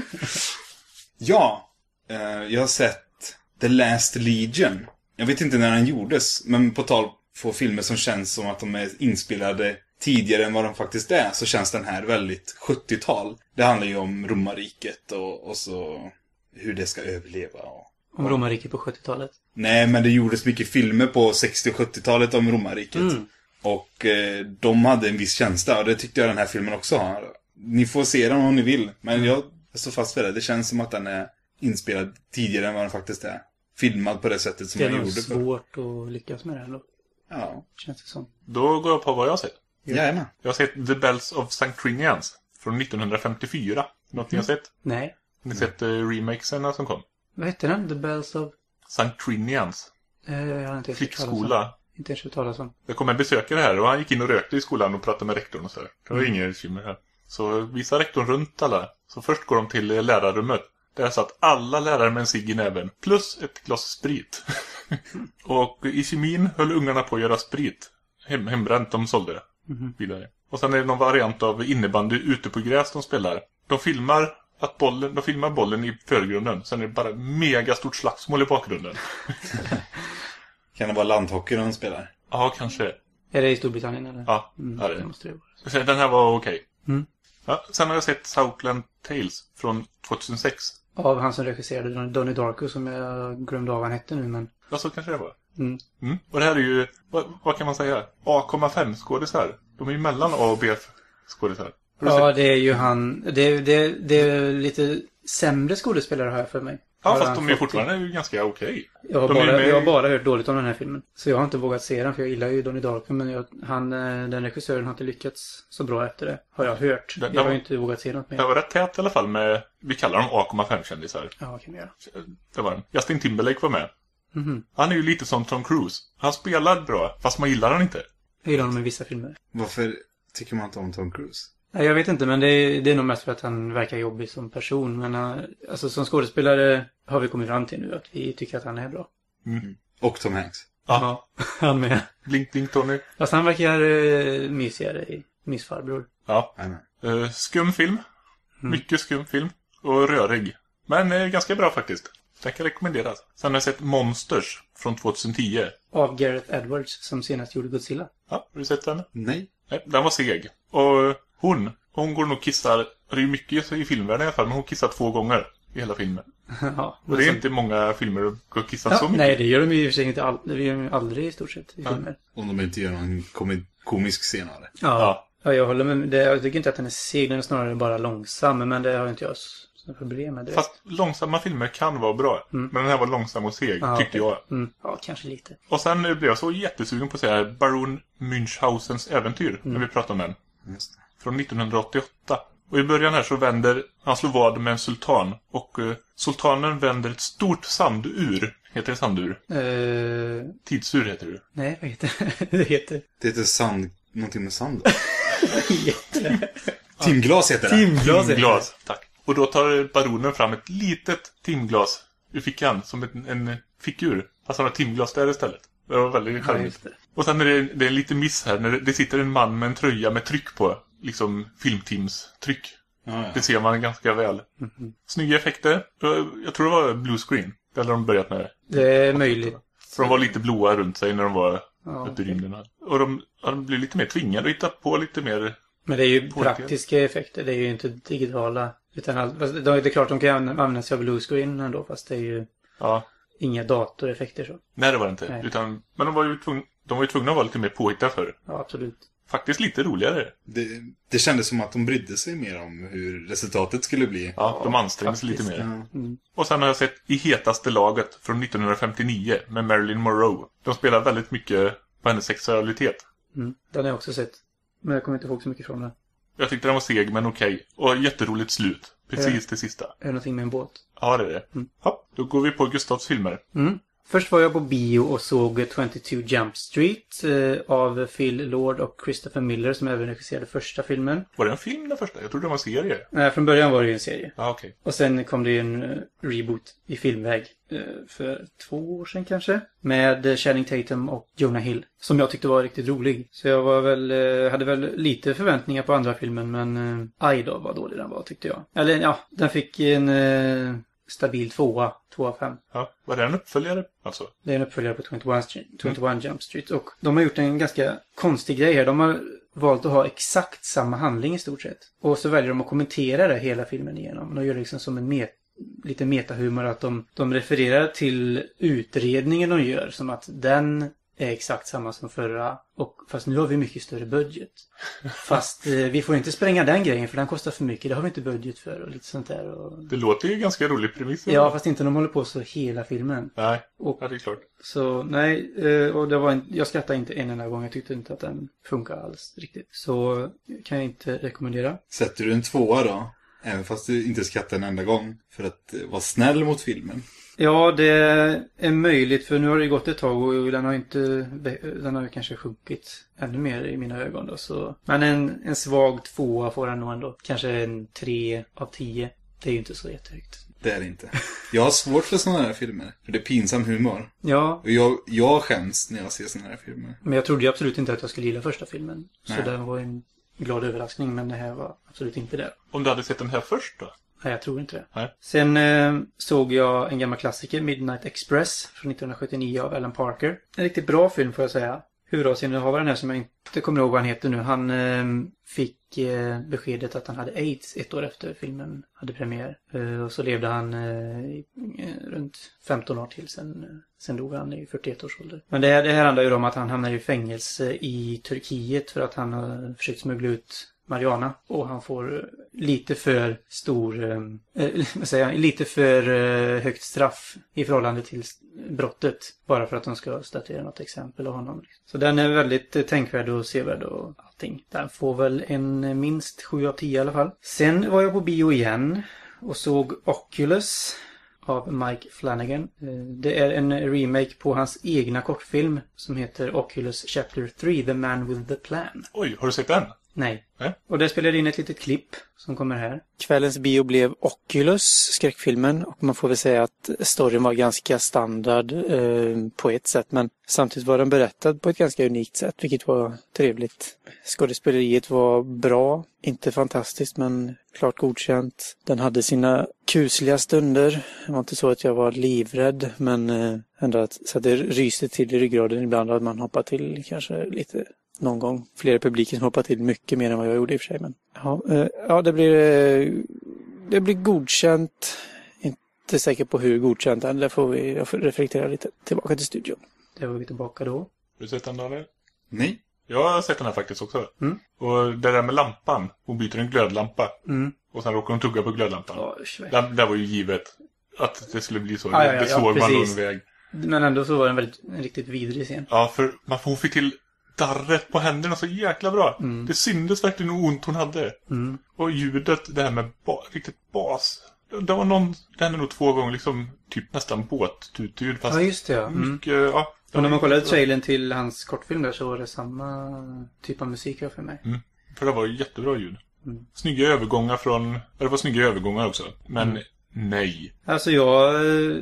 ja. eh, jag har sett The Last Legion. Jag vet inte när den gjordes. Men på tal på filmer som känns som att de är inspelade tidigare än vad de faktiskt är. Så känns den här väldigt sjuttio-tal. Det handlar ju om romarriket och, och så hur det ska överleva. Och, Om romarriket på sjuttiotalet. nej, men det gjordes mycket filmer på sextio- och sjuttiotalet om romarriket. Mm. Och eh, de hade en viss känsla. Och det tyckte jag den här filmen också har. Ni får se den om ni vill. Men jag står fast vid det. Det känns som att den är inspelad tidigare än vad den faktiskt är. Filmad på det sättet som Det är man nog gjorde. svårt att lyckas med det ändå. Ja. Känns det som. Då går jag på vad jag har sett. Jajamän. Jag har sett The Bells of Saint Trinians från nittonhundrafemtiofyra. Något ni har sett? Nej. Har ni sett uh, remakesen som kom? Vad heter den? The Bells of... Saint Trinians. Eh, jag har inte ens hört talas om. Flickskola. Inte ens hört talas om. Det kom en besökare här och han gick in och rökte i skolan och pratade med rektorn och så här. Det var mm. ingen bekymmer här. Så visar rektorn runt alla. Så först går de till lärarrummet. Där satt alla lärare med en cigg i näven. Plus ett glas sprit. Och i kemin höll ungarna på att göra sprit. Hem, hembränt de sålde det. Mm. Vidare. Och sen är det någon variant av innebandy ute på gräs de spelar. De filmar att bollen, de filmar bollen i förgrunden. Sen är det bara mega stort slagsmål i bakgrunden. Kan det vara landhockey de spelar? Ja, kanske. Är det i Storbritannien eller? Ja, mm, är det. det måste det vara. Den här var okej. Okay. Mm. Ja, sen har jag sett Southland Tales från tjugohundrasex. Av han som regisserade Donnie Darko som jag glömde av vad han hette nu, men... Ja, så kanske det var. Mm. Mm. Och det här är ju, vad, vad kan man säga? A komma fem skådisar. De är ju mellan A och B skådisar. Ja, det är ju han... Det, det, det är lite sämre skådespelare här för mig. Ja, har fast de är fått... fortfarande ju ganska okej. Okay. Jag, har de bara, med... jag har bara hört dåligt om den här filmen. Så jag har inte vågat se den, för jag gillar ju Donnie Darko. Men jag, han, den regissören har inte lyckats så bra efter det. Har jag hört. Den, jag har var, ju inte vågat se något mer. Det var rätt tät i alla fall med... Vi kallar dem A komma fem-kändisar. Ja, vad kan vi göra? Det var den. Justin Timberlake var med. Mm-hmm. Han är ju lite som Tom Cruise. Han spelar bra, fast man gillar han inte. Jag gillar honom i vissa filmer. Varför tycker man inte om Tom Cruise? Nej, jag vet inte, men det är, det är nog mest för att han verkar jobbig som person. Men uh, alltså, som skådespelare har vi kommit fram till nu att vi tycker att han är bra. Mm. Och Tom Hanks. Ja, han med. Blink, blink, Tony. Alltså han verkar uh, mysigare i Miss Farbror. Ja. Uh, skum film. Mm. Mycket skum film. Och rörig. Men uh, ganska bra faktiskt. Den kan rekommenderas. Sen har jag sett Monsters från tjugohundratio. Av Gareth Edwards som senast gjorde Godzilla. Ja, har du sett den? Nej. Nej, den var seg. Och hon, hon går nog kissar, det är ju mycket i filmvärlden i alla fall, men hon kissar två gånger i hela filmen. Ja, och det är så... inte många filmer att gå och kissa ja, så mycket. Nej, det gör de ju i och för sig inte all... det gör de aldrig i stort sett i ja. filmer. Om de inte gör någon kom... komisk scen av det. Ja. ja, ja jag håller med. Det, jag tycker inte att den är seg, den är snarare bara långsam, men det har inte jag så problem med det. Fast långsamma filmer kan vara bra, mm. men den här var långsam och seg, ja, tyckte okay. jag. Mm. Ja, kanske lite. Och sen blev jag så jättesugen på att säga Baron Münchhausens äventyr, mm. när vi pratade om den. Just det. Från nittonhundraåttioåtta. Och i början här så vänder han slår vad med en sultan. Och uh, sultanen vänder ett stort sandur. Heter det sandur? Uh... Tidsur heter det. Nej, vad heter det? Det heter... Det heter sand... Någonting med sand. Jätte... Timglas heter det. Timglas, Timglas, tack. Och då tar baronen fram ett litet timglas ur fickan. Som en, en figur. Fast han har timglas där istället. Det var väldigt charmigt. Ja, och sen är det, det är lite miss här. När det, det sitter en man med en tröja med tryck på. Liksom filmteams-tryck. Ja, ja. Det ser man ganska väl. Mm-hmm. Snygga effekter. Jag tror det var blue screen. Det hade de börjat med. Det är möjligt. För de var lite blåa runt sig när de var ja, ute i rymden. Och de, de blir lite mer tvingade att hitta på lite mer... Men det är ju praktiska effekter. Det är ju inte digitala. Utan all, det är klart de kan använda sig av blue screen ändå. Fast det är ju ja. inga datoreffekter så. Nej, det var det inte. Utan, men de var ju tvungna, de var ju tvungna att vara lite mer påhittade för. Ja, absolut. Faktiskt lite roligare. Det, det kändes som att de brydde sig mer om hur resultatet skulle bli. Ja, de ansträngde sig lite mer. Ja. Mm. Och sen har jag sett I hetaste laget från nittonhundrafemtionio med Marilyn Monroe. De spelar väldigt mycket på hennes sexualitet. Mm. Den har jag också sett. Men jag kommer inte ihåg så mycket från den. Jag tyckte den var seg men okej. Och jätteroligt slut. Precis det sista. Är det någonting med en båt? Ja, det är det. Mm. Ja, då går vi på Gustavs filmer. Mm. Först var jag på bio och såg tjugotvå Jump Street eh, av Phil Lord och Christopher Miller som även regisserade första filmen. Var det en film den första? Jag trodde det var en serie. Nej, från början var det ju en serie. Ja, okej. Okay. Och sen kom det ju en uh, reboot i filmväg uh, för två år sedan kanske. Med uh, Channing Tatum och Jonah Hill. Som jag tyckte var riktigt rolig. Så jag var väl, uh, hade väl lite förväntningar på andra filmen. Men uh, aj då vad dålig den var tyckte jag. Eller ja, den fick en... Uh, stabil tvåa, två av fem. Ja, var det en uppföljare alltså? Det är en uppföljare på tjugotvå mm. Jump Street. Och de har gjort en ganska konstig grej här. De har valt att ha exakt samma handling i stort sett. Och så väljer de att kommentera det hela filmen igenom. De gör liksom som en met- lite metahumor att de, de refererar till utredningen de gör. Som att den är exakt samma som förra. Och, fast nu har vi mycket större budget. Fast eh, vi får inte spränga den grejen för den kostar för mycket. Det har vi inte budget för och lite sånt där. Och... Det låter ju ganska rolig premiss. Ja, fast inte de håller på så hela filmen. Nej, och, ja, det är klart. Så nej, eh, och det var en, jag skrattade inte en enda gång. Jag tyckte inte att den funkar alls riktigt. Så kan jag inte rekommendera. Sätter du en tvåa då? Även fast du inte skrattar en enda gång. För att vara snäll mot filmen. Ja, det är möjligt för nu har det gått ett tag och den har inte den har ju kanske sjunkit ännu mer i mina ögon då, så men en, en svag tvåa får den nog ändå. Kanske en tre av tio. Det är ju inte så jättehögt. Det är det inte. Jag har svårt för sådana här filmer. För det är pinsam humor. Ja. Och jag, jag skäms när jag ser sådana här filmer. Men jag trodde ju absolut inte att jag skulle gilla första filmen. Så Nej. det var en glad överraskning, men det här var absolut inte det. Om du hade sett den här först då? Nej, jag tror inte det. Nej. Sen eh, såg jag en gammal klassiker, Midnight Express från nittonhundrasjuttionio av Alan Parker. En riktigt bra film får jag säga. Huvudrollsinnehavaren här som jag inte kommer ihåg vad han heter nu. Han eh, fick eh, beskedet att han hade AIDS ett år efter filmen hade premiär. Eh, och så levde han eh, i, eh, runt femton år till. Sen, eh, sen dog han i fyrtioett års ålder. Men det här, det här handlar ju om att han hamnar i fängelse i Turkiet för att han har försökt smuggla ut marijuana. Och han får lite för stor, eh, vad säger jag, lite för eh, högt straff i förhållande till brottet. Bara för att de ska statuera något exempel av honom. Så den är väldigt eh, tänkvärd och sevärd och allting. Den får väl en eh, minst sju av tio i alla fall. Sen var jag på bio igen och såg Oculus av Mike Flanagan. Eh, det är en remake på hans egna kortfilm som heter Oculus Chapter tre, The Man with the Plan. Oj, har du sett den? Nej. Nej. Och där spelade in ett litet klipp som kommer här. Kvällens bio blev Oculus, skräckfilmen. Och man får väl säga att storyn var ganska standard eh, på ett sätt. Men samtidigt var den berättad på ett ganska unikt sätt, vilket var trevligt. Skådespeleriet var bra. Inte fantastiskt, men klart godkänt. Den hade sina kusliga stunder. Det var inte så att jag var livrädd, men eh, ändå att, så att det ryste till i ryggraden ibland att man hoppade till kanske lite... Någon gång. Flera publiken som hoppar till mycket mer än vad jag gjorde i och för sig. Men, ja, eh, ja, det blir eh, det blir godkänt. Inte säker på hur godkänt än. Där får vi jag får reflektera lite. Tillbaka till studion. Där var vi tillbaka då. Har du sett den, Daniel? Nej. Jag har sett den här faktiskt också. Mm. Och det där med lampan. Hon byter en glödlampa. Mm. Och sen råkar hon tugga på glödlampan. Ja, det, det var ju givet att det skulle bli så. Ja, ja, ja, det såg ja, man precis. någon väg. Men ändå så var det en väldigt en riktigt vidrig scen. Ja, för man hon fick till darret på händerna så jäkla bra. Mm. Det syndes verkligen hur ont hon hade. Mm. Och ljudet, det här med ba, riktigt bas. Det var någon, det hände nog två gånger liksom typ nästan båttutljud. Ja, just det, ja. Mm. Mycket, ja. Och när man kollade trailern till hans kortfilm där så var det samma typ av musik för mig. Mm. För det var jättebra ljud. Mm. Snygga övergångar från... Det var snygga övergångar också. Men Mm. nej. Alltså jag...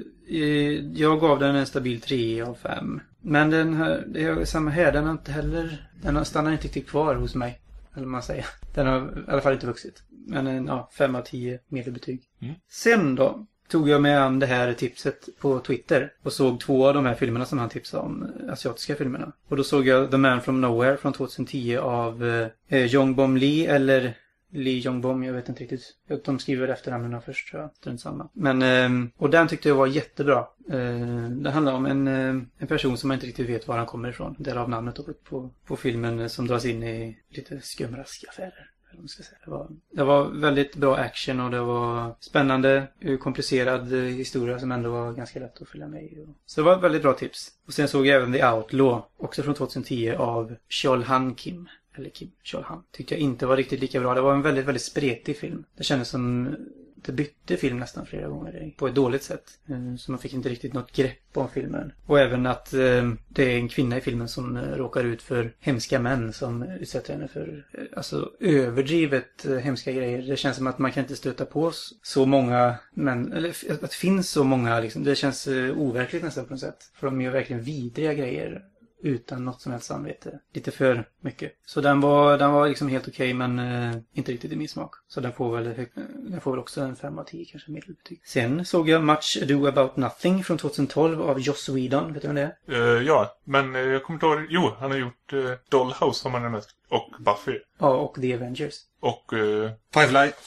eh, Jag gav den en stabil tre av fem. Men den här... Det är samma här. Den har inte heller... Den har stannar inte riktigt kvar hos mig. Eller man säger. Den har i alla fall inte vuxit. Men en ja, fem av tio medelbetyg. Mm. Sen då tog jag med an det här tipset på Twitter och såg två av de här filmerna som han tipsade om, asiatiska filmerna. Och då såg jag The Man from Nowhere från tjugohundratio av eh, Jong Bom Lee eller Lee Jong Bom, jag vet inte riktigt. De skriver efternamnen först, tror jag. Det är inte samma. Men, eh, och den tyckte jag var jättebra. Eh, det handlar om en, eh, en person som man inte riktigt vet var han kommer ifrån. Därav namnet på, på filmen som dras in i lite skumraskaffärer. Det var, det var väldigt bra action och det var spännande, komplicerad historia som ändå var ganska lätt att följa med i. Så det var ett väldigt bra tips. Och sen såg jag även The Outlaw, också från tjugohundratio av Chol Han Kim. Eller Kim Chol Han. Tyckte jag inte var riktigt lika bra. Det var en väldigt, väldigt spretig film. Det kändes som... Det bytte film nästan flera gånger på ett dåligt sätt. Så man fick inte riktigt något grepp om filmen. Och även att eh, det är en kvinna i filmen som eh, råkar ut för hemska män som utsätter henne för eh, alltså överdrivet eh, hemska grejer. Det känns som att man kan inte stöta på så många män, eller att det finns så många liksom. Det känns eh, overkligt nästan på något sätt. För de gör verkligen vidriga grejer. Utan något som helst samvete. Lite för mycket. Så den var, den var liksom helt okej, men eh, inte riktigt i min smak. Så den får väl, eh, den får väl också en fem av tio kanske medelbetyg. Sen såg jag Much Ado About Nothing från tjugotolv av Joss Whedon. Vet du vem det är? Uh, ja, men uh, jag kommer inte ihåg... Jo, han har gjort uh, Dollhouse som han är mest. Och Buffy. Ja, och The Avengers. Och... Uh, Firefly.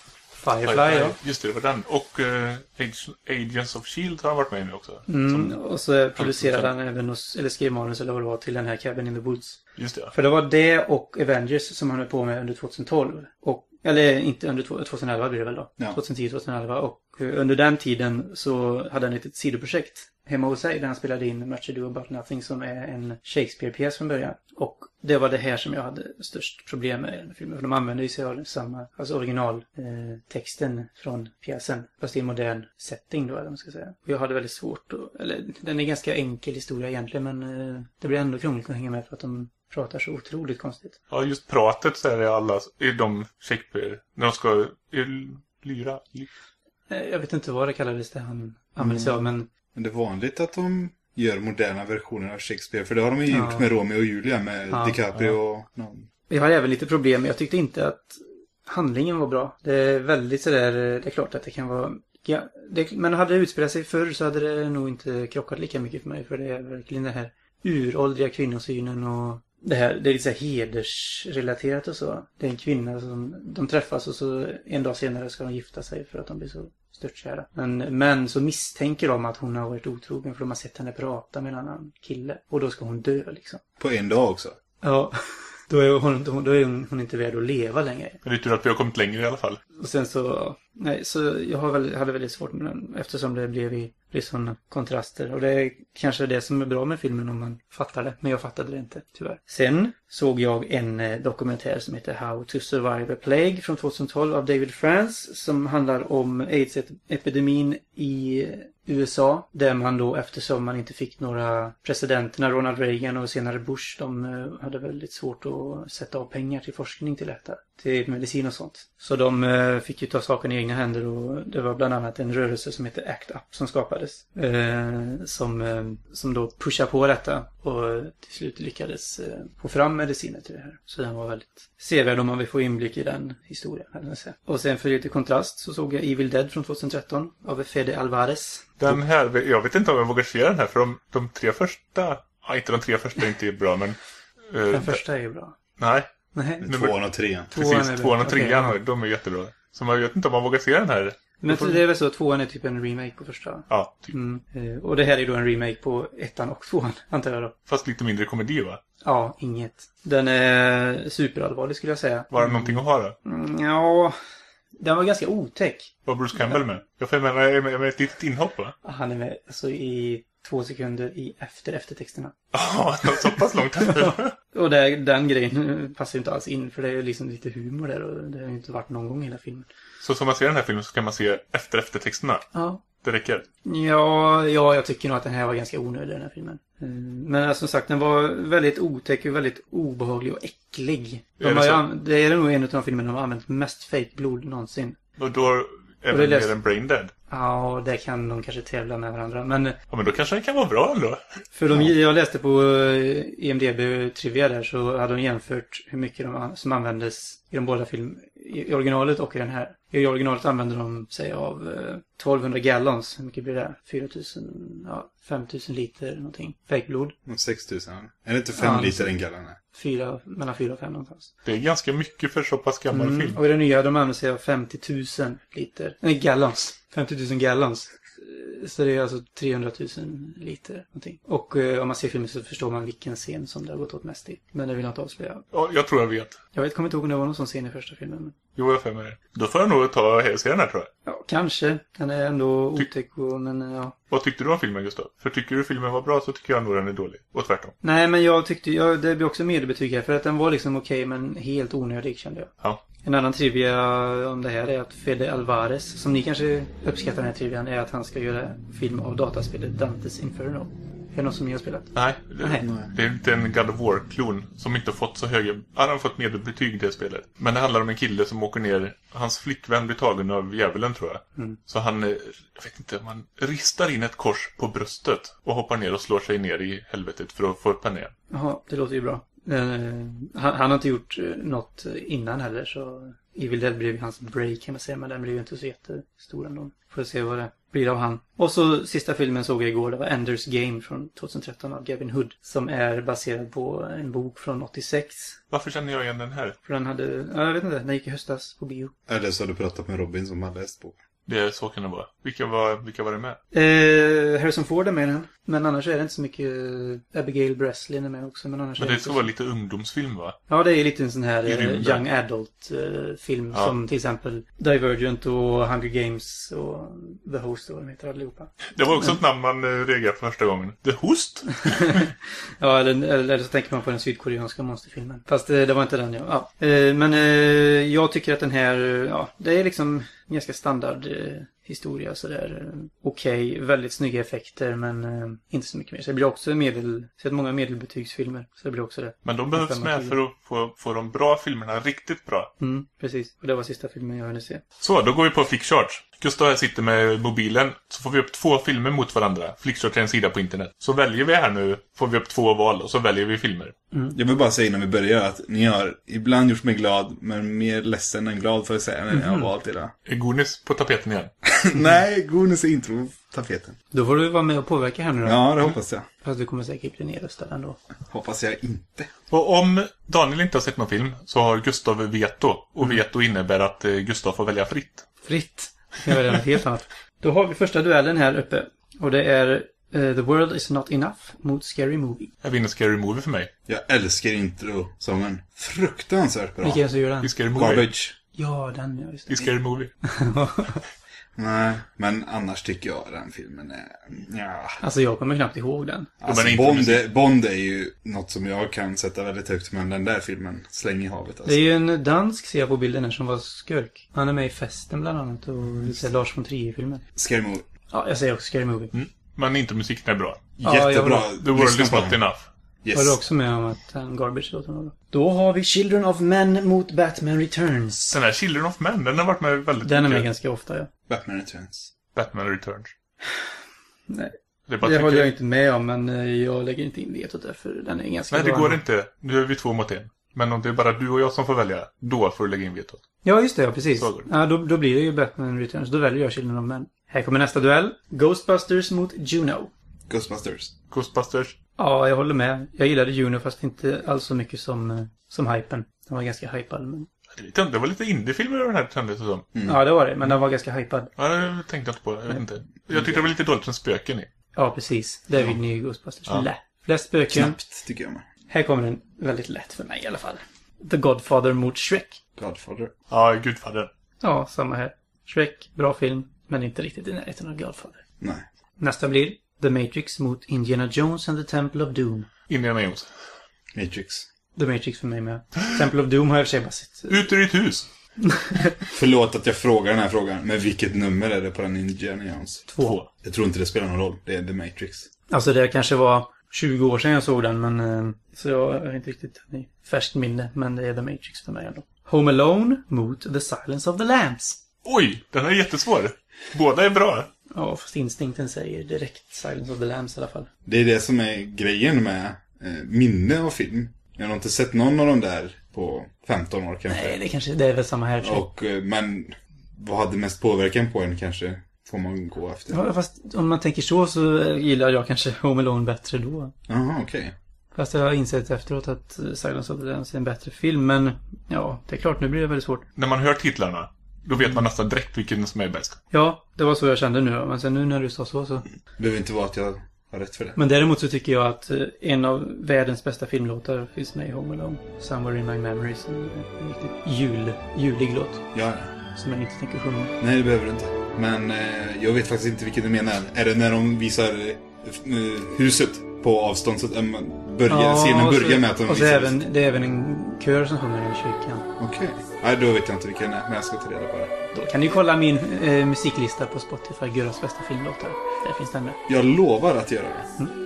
Firefly, ja. Just det, det var den. Och uh, Agents of Shield har han varit med i nu också. Mm, Som, och så producerade han även, hos, eller skrev manus eller vad det var, till den här Cabin in the Woods. just det. För det var det och Avengers som han höll på med under tjugohundratolv. Och, eller inte under tjugoelva blir det väl då. Ja. tjugohundratio tjugoelva. Och eh, under den tiden så hade han ett litet sidoprojekt hemma hos sig där han spelade in Much Ado About Nothing som är en Shakespeare-pjäs från början. Och det var det här som jag hade störst problem med i den här filmen. För de använde ju sig av samma, alltså originaltexten eh, texten från pjäsen. Fast i en modern setting då, eller vad man ska säga. Och jag hade väldigt svårt att, eller den är ganska enkel historia egentligen, men eh, det blir ändå krångligt att hänga med för att de pratar så otroligt konstigt. Ja, just pratet så är det alla i de Shakespeare. När de ska i, lyra. Ly. Eh, Jag vet inte vad det kallades det han använde sig av, men Men det är vanligt att de gör moderna versioner av Shakespeare. För det har de ju Ja. gjort med Romeo och Julia med Ja. DiCaprio och någon. jag har även lite problem, men jag tyckte inte att handlingen var bra. Det är väldigt sådär, det är klart att det kan vara... Ja, det, men hade det utspelat sig förr så hade det nog inte krockat lika mycket för mig. För det är verkligen det här uråldriga kvinnosynen och det här, det är lite så här hedersrelaterat och så. Det är en kvinna som de träffas och så en dag senare ska de gifta sig för att de blir så störtkära. Men, men så misstänker de att hon har varit otrogen för de har sett henne prata med en annan kille. Och då ska hon dö liksom. På en dag också. Ja, då är hon, då är hon, hon inte värd att leva längre. Men det är tur att vi har kommit längre i alla fall. Och sen så, nej, så jag har väl, hade väldigt svårt med den eftersom det blev i blir sådana kontraster. Och det är kanske det som är bra med filmen om man fattar det. Men jag fattade det inte, tyvärr. Sen såg jag en eh, dokumentär som heter How to Survive a Plague från tjugohundratolv av David France. Som handlar om AIDS-epidemin i U S A. Där man då, eftersom man inte fick några presidenterna, Ronald Reagan och senare Bush, de eh, hade väldigt svårt att sätta av pengar till forskning till detta. Till medicin och sånt. Så de eh, fick ju ta saken i egna händer och det var bland annat en rörelse som heter ACT UP som skapades. Eh, som, eh, som då pushade på detta och till slut lyckades eh, få fram mediciner till det här. Så den var väldigt sevärd om man vill få inblick i den historien. Och sen för lite kontrast så såg jag Evil Dead från tjugotretton av Fede Alvarez. Den här, jag vet inte om jag vågar se den här för de, de tre första, ja inte de tre första är inte bra men... Eh, Den första är ju bra. Nej, Nej. Nummer- Tvåan och trean. Tvåan är precis, bra. tvåan och Okej, trean, ja. de är jättebra. Så man vet inte om man vågar se den här. Men det är väl så att tvåan är typ en remake på första. Ja, typ. Mm. eh, Och det här är då en remake på ettan och tvåan, antar jag då. Fast lite mindre komedi va? Ja, inget. Den är superallvarlig skulle jag säga. Var det någonting att ha då? Mm, ja, den var ganska otäck. Var Bruce Campbell med? Jag får med, med, med, med ett litet inhopp va? Han är med alltså, i två sekunder i efter eftertexterna. Ja, så pass långt. Och det, den grejen passar ju inte alls in för det är liksom lite humor där och det har ju inte varit någon gång i hela filmen. Så som man ser den här filmen så kan man se efter eftertexterna. Ja. Det räcker. Ja, ja, jag tycker nog att den här var ganska onödig, den här filmen. Mm, Men som sagt, den var väldigt otäck och väldigt obehaglig och äcklig. De Är det har ju så? an- det är nog en av de filmerna de har använt mest fake blod någonsin. Och då är Och det det läs- mer än Brain Dead. Ja, det kan de kanske tävla med varandra. Men Ja, men då kanske det kan vara bra ändå. för de, jag läste på eh, I M D B Trivia där så hade de jämfört hur mycket de, an- som användes i de båda film i, i originalet och i den här. I originalet använder de sig av eh, tolvhundra gallons. Hur mycket blir det? fyra tusen, ja, fem tusen liter någonting. Fake blod. sex tusen. Är det inte fem Ja. liter en gallan? Fyra, mellan fyra och fem någonstans. Det är ganska mycket för så pass gammal Mm. film. Och i det nya, de använder sig av femtio tusen liter. Nej, gallons. femtio tusen gallons. Så det är alltså trehundratusen liter någonting. Och eh, om man ser filmen så förstår man vilken scen som det har gått åt mest i. Men det vill jag inte avslöja. Ja, jag tror jag vet. Jag vet, kommer inte ihåg om det var någon sån scen i första filmen. Men... Jo, jag får med det. Då får jag nog ta och se den här tror jag. Ja, kanske. Den är ändå Ty- otäck och, men eh, ja. Vad tyckte du om filmen, Gustav? För tycker du filmen var bra så tycker jag nog den är dålig. Och tvärtom. Nej, men jag tyckte, jag, det blir också mediebetyg här. För att den var liksom okej, men helt onödig kände jag. Ja. En annan trivia om det här är att Fede Alvarez, som ni kanske uppskattar den här trivian, är att han ska göra film av dataspelet Dantes Inferno. Är det något som ni har spelat? Nej, det, Nej. det är inte en God of War-klon som inte har fått så höga... Han har fått medelbetyg i det spelet. Men det handlar om en kille som åker ner... Hans flickvän blir tagen av djävulen, tror jag. Mm. Så han, eh, jag vet inte, man ristar in ett kors på bröstet och hoppar ner och slår sig ner i helvetet för att få upp henne igen. Jaha, det låter ju bra. Den, han, han har inte gjort eh, något innan heller, så Evil Dead blev ju hans break kan man säga, men den blev ju inte så jättestor ändå. Får se vad det blir av han. Och så sista filmen såg jag igår, det var Ender's Game från tjugohundratretton av Gavin Hood, som är baserad på en bok från åttiosex. Varför känner jag igen den här? För den hade, ja, jag vet inte, den gick i höstas på bio. Eller så har du pratat med Robin som har läst på. Det är så kan det vara. Vilka var, vilka var det med? Eh, Harrison Ford är med i den. Men annars är det inte så mycket. Abigail Breslin är med också. Men annars Men är det inte ska så... vara lite ungdomsfilm, va? Ja, det är lite en sån här I eh, rymden. young adult eh, film. Ja. Som till exempel Divergent och Hunger Games och The Host och vad de heter allihopa. Det var också ett namn man eh, reagerade på första gången. The Host? Ja, eller, eller, eller så tänker man på den sydkoreanska monsterfilmen. Fast eh, det var inte den, ja. ja. Eh, men eh, jag tycker att den här, eh, ja, det är liksom ganska standard eh, historia sådär. Eh, Okej, okay, väldigt snygga effekter men eh, inte så mycket mer. Så det blir också medel, sett många medelbetygsfilmer. Så det blir också det. Men de behövs med för att få, få de bra filmerna riktigt bra. Mm, precis. Och det var sista filmen jag hörde se. Så, då går vi på Flickchart. Gustav här sitter med mobilen. Så får vi upp två filmer mot varandra. Flickchart är en sida på internet. Så väljer vi här nu, får vi upp två val och så väljer vi filmer. Mm. Jag vill bara säga innan vi börjar att ni har ibland gjort mig glad, men mer ledsen än glad för att säga när ni har valt idag. Är Gonis på tapeten igen? Nej, Gones är intro tapeten. Då får du vara med och påverka här nu då. Ja, det hoppas jag. Fast du kommer säkert bli nedröstad ändå. Hoppas jag inte. Och om Daniel inte har sett någon film så har Gustav veto. Och veto innebär att eh, Gustav får välja fritt. Fritt. Jag väljer något helt annat. Då har vi första duellen här uppe. Och det är uh, The World Is Not Enough mot Scary Movie. Jag vinner Scary Movie för mig. Jag älskar intro-sången. Fruktansvärt bra. Vilken är det som gör den? I Scary Movie. Garbage. Ja, den. Ja, just I det. Scary Movie. Nej, men annars tycker jag den filmen är... Ja. Alltså jag kommer knappt ihåg den. Alltså, men inte Bond, musik. är, Bond är ju något som jag kan sätta väldigt högt, men den där filmen, Släng i havet alltså. Det är ju en dansk, ser jag på bilden här, som var skurk. Han är med i Festen bland annat och lite Lars von Trier-filmer. Scary Movie. Ja, jag säger också Scary Movie. Mm. Men inte musiken är bra. Ja, jag Jättebra. håller- The World Lyssna Is på Not den. Enough. Yes. Var du också med om att en Garbage låter något? Då har vi Children of Men mot Batman Returns. Den här Children of Men, den har varit med väldigt Den är med mycket. ganska ofta, ja. Batman Returns. Batman Returns. Nej, Det, är bara det tycker- håller jag inte med om, men eh, jag lägger inte in vetot där, för den är ganska Nej, det bra. går inte. Nu är vi två mot en. Men om det är bara du och jag som får välja, då får du lägga in vetot. Ja, just det, ja, precis. Så går det. Ja, då, då blir det ju Batman Returns. Då väljer jag Children of Men. Här kommer nästa duell. Ghostbusters mot Juno. Ghostbusters. Ghostbusters. Ja, jag håller med. Jag gillade Juno, fast inte alls så mycket som, eh, som hypen. Den var ganska hypad, men... Det var lite indiefilmer över den här kändes det som. Ja, det var det. Men den var ganska hypad. Ja, det tänkte jag inte på. Jag vet inte. Jag tyckte det var lite dåligt som spöken i. Ja, precis. Det är vi ny Ghostbusters. Ja. Lä. Flest spöken. Knappt, tycker jag med. Här kommer den väldigt lätt för mig i alla fall. The Godfather mot Shrek. Godfather. Ja, Gudfadern. Ja, samma här. Shrek, bra film, men inte riktigt i närheten av Godfather. Nej. Nästa blir The Matrix mot Indiana Jones and the Temple of Doom. Indiana Jones. Matrix. The Matrix för mig med. Temple of Doom har jag i och för sig bara sett. Ut ur ditt hus. Förlåt att jag frågar den här frågan, men vilket nummer är det på den Indiana Jones? Två. Jag tror inte det spelar någon roll. Det är The Matrix. Alltså det kanske var tjugo år sedan jag såg den, men eh, så jag har inte riktigt i färskt minne, men det är The Matrix för mig ändå. Home Alone mot The Silence of the Lambs. Oj, den är jättesvår. Båda är bra. Ja, fast instinkten säger direkt Silence of the Lambs i alla fall. Det är det som är grejen med eh, minne av film. Jag har inte sett någon av dem där på femton år kanske. Nej, det kanske det är väl samma här tror jag. Och, eh, men vad hade mest påverkan på en kanske får man gå efter. Ja, fast om man tänker så så gillar jag kanske Home Alone bättre då. Jaha, okej. Fast jag har insett efteråt att Silence of the Lambs är en bättre film, men ja, det är klart, nu blir det väldigt svårt. När man hör titlarna, då vet man nästan direkt vilken som är bäst. Ja, det var så jag kände nu då, men sen nu när du sa så så. Det behöver inte vara att jag har rätt för det. Men däremot så tycker jag att eh, en av världens bästa filmlåtar finns med i Home Alone. Somewhere in my memory, som är en riktigt jul, julig låt. Ja, Som jag inte tänker sjunga. nej det behöver du inte. Men eh, jag vet faktiskt inte vilken du menar. Är det när de visar eh, huset på avstånd så att um, börjar, scenen och så- börjar med att de och så visar även, det är även en kör som sjunger i kyrkan. Okej. Nej, då vet jag inte vilken det är, men jag ska ta reda på det. Då kan ni kolla min eh, musiklista på Spotify, Göras bästa filmlåtar. Där finns den med. Jag lovar att göra det. Mm.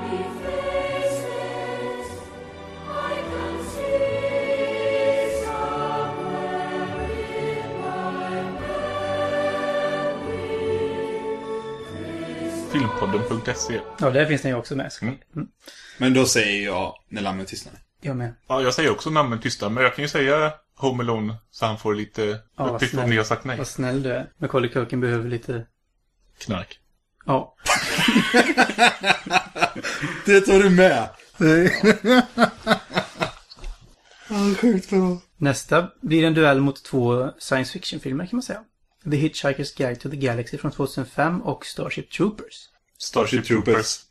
Filmpodden punkt se. Ja, där finns den ju också med. Mm. Mm. Men då säger jag När lammen tystnar. Jag med. Ja, jag säger också namnen tysta, men jag kan ju säga Home Alone så han får lite Ja, vad uppgift om snäll. ni har sagt nej. Vad snäll du är. Macaulay Culkin behöver lite... Knark. Ja. Det tar du med. Ja, sjukt bra. Nästa blir en duell mot två science fiction-filmer kan man säga. The Hitchhiker's Guide to the Galaxy från tvåtusenfem och Starship Troopers. Starship Troopers.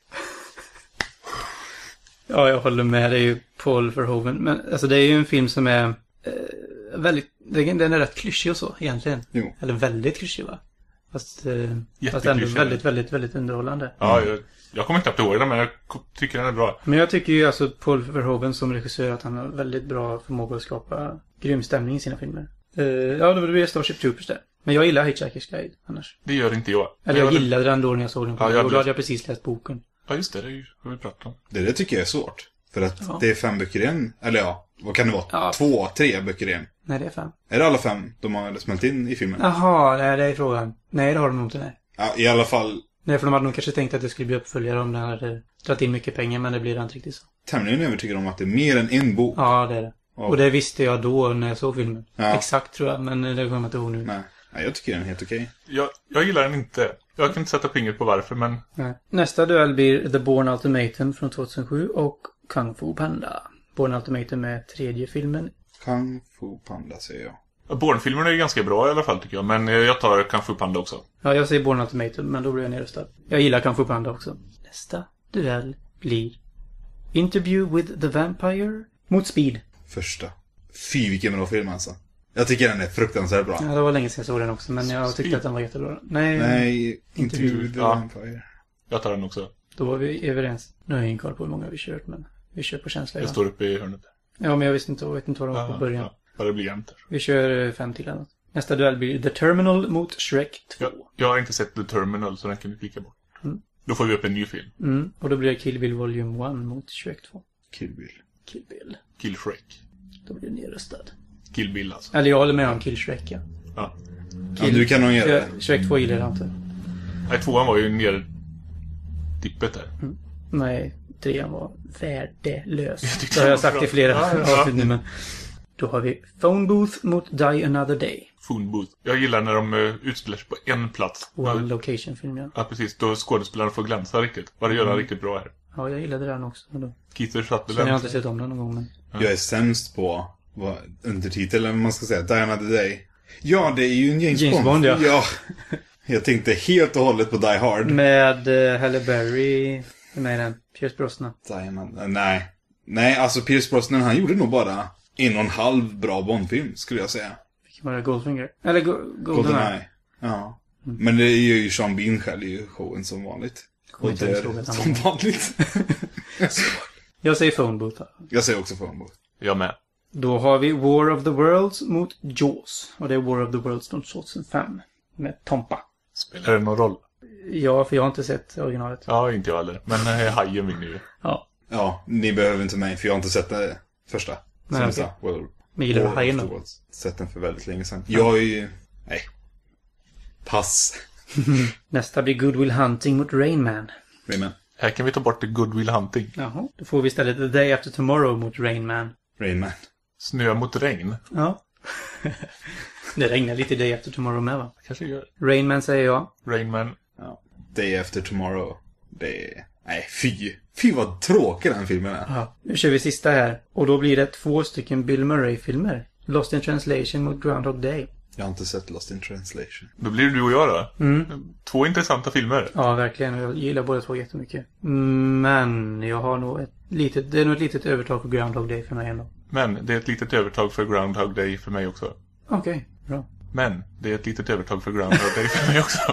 Ja, jag håller med. Det är ju Paul Verhoeven. Men alltså det är ju en film som är eh, väldigt... Den är rätt klyschig och så egentligen. Jo. Eller väldigt klyschig va? Fast, eh, fast Jätteklyschig. ändå väldigt, väldigt, väldigt underhållande. Ja, jag, jag kommer knappt ihåg det, men jag tycker den är bra. Men jag tycker ju alltså Paul Verhoeven som regissör att han har väldigt bra förmåga att skapa grym stämning i sina filmer. Uh, ja, då blir det Starship Troopers där. Men jag gillar Hitchhiker's Guide annars. Det gör inte jag. Eller jag hade- gillade den då när jag såg den på Ja, ja, jag och då hade- hade jag precis läst boken. Ja, just det. Det är ju vad vi pratar om. Det där tycker jag är svårt. För att Ja. det är fem böcker igen. Eller ja, vad kan det vara? Ja. Två, tre böcker igen. Nej, det är fem. Är det alla fem de har smält in i filmen? Jaha, nej, det är frågan. Nej, det har de nog inte, nej. Ja, i alla fall Nej, för de hade nog kanske tänkt att det skulle bli uppföljare om den hade dragit in mycket pengar, men det blir inte riktigt så. tämligen övertygad om att det är mer än en bok. Ja, det är det. Ja. Och det visste jag då när jag såg filmen. Ja. Exakt tror jag, men det kommer jag inte ihåg nu. Nej. Nej, jag tycker den är helt okej. Jag, jag gillar den inte. Jag kan inte sätta fingret på varför, men Nej. Nästa duell blir The Bourne Ultimatum från tvåtusensju och Kung Fu Panda. Bourne Ultimatum är tredje filmen. Kung Fu Panda säger jag. Bourne-filmen är ju ganska bra i alla fall tycker jag. Men jag tar Kung Fu Panda också. Ja, jag säger Bourne Ultimatum, men då blir jag nedröstad. Jag gillar Kung Fu Panda också. Nästa duell blir Interview with the Vampire mot Speed. Första. Fy vilken bra film alltså. Jag tycker den är fruktansvärt bra. Ja, det var länge sedan jag såg den också, men jag tyckte att den var jättebra. Nej, Nej, Interview with the Ja. Vampire. Jag tar den också. då var vi överens. Nu har jag ingen koll på hur många vi kört, men vi kör på känsla. Det Ja, står uppe i hörnet. ja men jag visste inte, jag vet inte vad de var på början. Ja, vad det blir jämnt. Vi kör eh, fem till eller något. Nästa duell blir The Terminal mot Shrek två. Jag, jag har inte sett The Terminal så den kan vi klicka bort. Mm. Då får vi upp en ny film. Mm. Och då blir det Kill Bill Volume ett mot Shrek två. Kill Bill. Kill Bill. Kill Shrek. Då blir det nedröstad. Kill Bill alltså. Eller jag håller med om Kill Shrek, ja. Ja. Ja, du kan nog göra det. För Shrek två gillar jag inte. Nej, tvåan var ju ner dippet där. Nej, trean var värdelös. Jag tyckte Det har den jag var sagt bra. i flera Ja, ja. avsnitt nu, men... Då har vi Phone Booth mot Die Another Day. Phone Booth. Jag gillar när de uh, utspelar sig på en plats. One Location film, ja. Ja, precis. Då skådespelaren får glänsa riktigt. Vad det gör han riktigt bra här. Ja, jag gillade den också. Men då. Keith Sen har jag inte Sutherland. sett om den någon gång, men... Jag är sämst på vad undertitel, eller vad man ska säga. Die Another Day. Ja, det är ju en James, James Bond, ja. ja. Jag tänkte helt och hållet på Die Hard. Med uh, Halle Berry med i den. Pierce Brosnan. Die Another... Nej. Nej, alltså Pierce Brosnan, han gjorde nog bara en och en halv bra Bondfilm, skulle jag säga. Vilken var det? Goldfinger? Eller Go Goldeneye? GoldenEye. Ja. Men det är ju Sean Bean själv i showen som vanligt. Kommer Och inte ens ihåg där att han som var- vanligt. Jag säger Phone Booth. Jag säger också Phone Booth. Jag med. Då har vi War of the Worlds mot Jaws. Och det är War of the Worlds från tvåtusenfem. Med Tompa. Spelar det någon roll? Ja, för jag har inte sett originalet. Ja, inte jag heller. Men äh, Hajen vinner ju. Ja. Ja, ni behöver inte mig, för jag har inte sett det första. Som Nej, jag okej. sa. Well, Men gillar du War of Hajen the då? Worlds. Sett den för väldigt länge sedan. Jag är ju... Nej. Pass. Nästa blir Good Will Hunting mot Rain Man. Rayman. Här kan vi ta bort det Good Will Hunting. Jaha. Då får vi istället The Day After Tomorrow mot Rain Man. Rayman. Snö mot regn. Ja. Det regnar lite Day After Tomorrow med, va? Kanske gör. Rain Man säger jag. Rain Man. Ja. Day After Tomorrow. Det är... Nej, fy. Fy vad tråkig den filmen är. Ja. Nu kör vi sista här. Och då blir det två stycken Bill Murray-filmer. Lost in Translation mot Groundhog Day. Jag har inte sett Lost in Translation. Då blir det du och jag då. Mm. Två intressanta filmer. Ja, verkligen. Och jag gillar båda två jättemycket. Men jag har nog ett litet... Det är nog ett litet övertag för Groundhog Day för mig ändå. Men det är ett litet övertag för Groundhog Day för mig också. Okej, bra. Men det är ett litet övertag för Groundhog Day för mig också.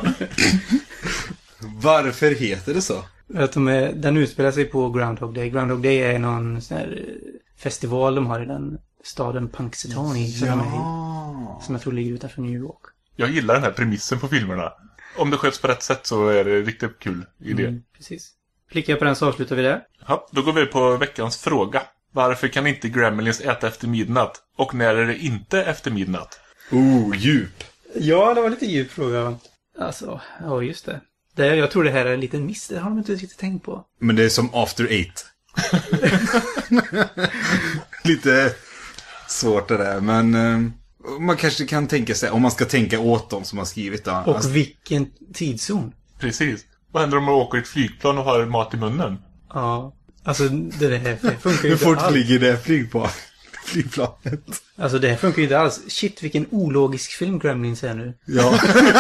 Varför heter det så? Att de är, den utspelar sig på Groundhog Day. Groundhog Day är någon sån här eh, festival de har i den staden Punxsutawney som, de är i, som jag tror ligger utanför New York. Jag gillar den här premissen på filmerna. Om det sköts på rätt sätt så är det riktigt kul idé. Mm, precis. Klickar jag på den så avslutar vi det. Ja, då går vi på veckans fråga. Varför kan inte Gremlins äta efter midnatt? Och när är det inte efter midnatt? Oh, djup. Ja, det var lite djup fråga. Alltså, ja just det. det. Jag tror det här är en liten miss. Det har de inte riktigt tänkt på. Men det är som after eight. Lite svårt det där, men eh, man kanske kan tänka sig, om man ska tänka åt dem som har skrivit då. Och alltså, vilken tidszon. Precis. Vad händer om man åker i ett flygplan och har mat i munnen? Ja, alltså det, det här funkar ju hur inte fort alls. ligger det flyg på flygplanet? Alltså det här funkar ju inte alls. Shit, vilken ologisk film Gremlins är nu. Ja.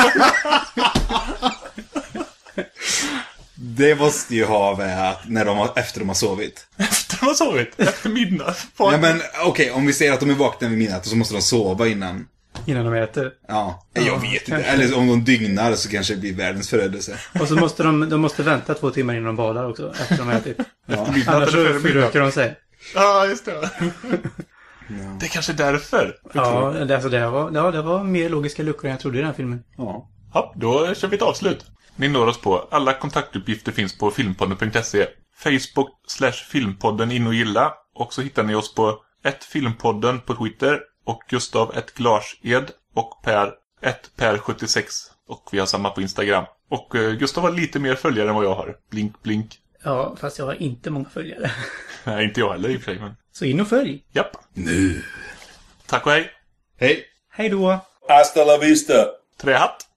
Det måste ju ha med att när de har, efter de har sovit. Efter de har sovit? Efter midnatt? Ja, men okej, okay, om vi säger att de är vakna vid midnatt så måste de sova innan. Innan de äter. Ja, jag Ja, vet inte. kanske. Eller om de dygnar så kanske det blir världens förödelse. Och så måste de, de måste vänta två timmar innan de badar också. Efter de har ätit. Ja. Midnatt Annars eller så före midnatt? förröker de sig. Ja, just det. Ja. Det är kanske därför. Ja, det, alltså det, var, ja, det var mer logiska luckor än jag trodde i den här filmen. Ja. Ja, då kör vi ett avslut. Ni når oss på alla kontaktuppgifter finns på filmpodden punkt se. Facebook slash filmpodden in och gilla. Och så hittar ni oss på ett filmpodden på Twitter. Och Gustav ett Glarsed. Och Per ett Per sjuttiosex. Och vi har samma på Instagram. Och eh, Gustav har lite mer följare än vad jag har. Blink, blink. Ja, fast jag har inte många följare. Nej, inte jag heller i och för sig, men... Så in och följ. Japp. Nu. Tack och hej. Hej. Hej då. Hasta la vista. Trähatt.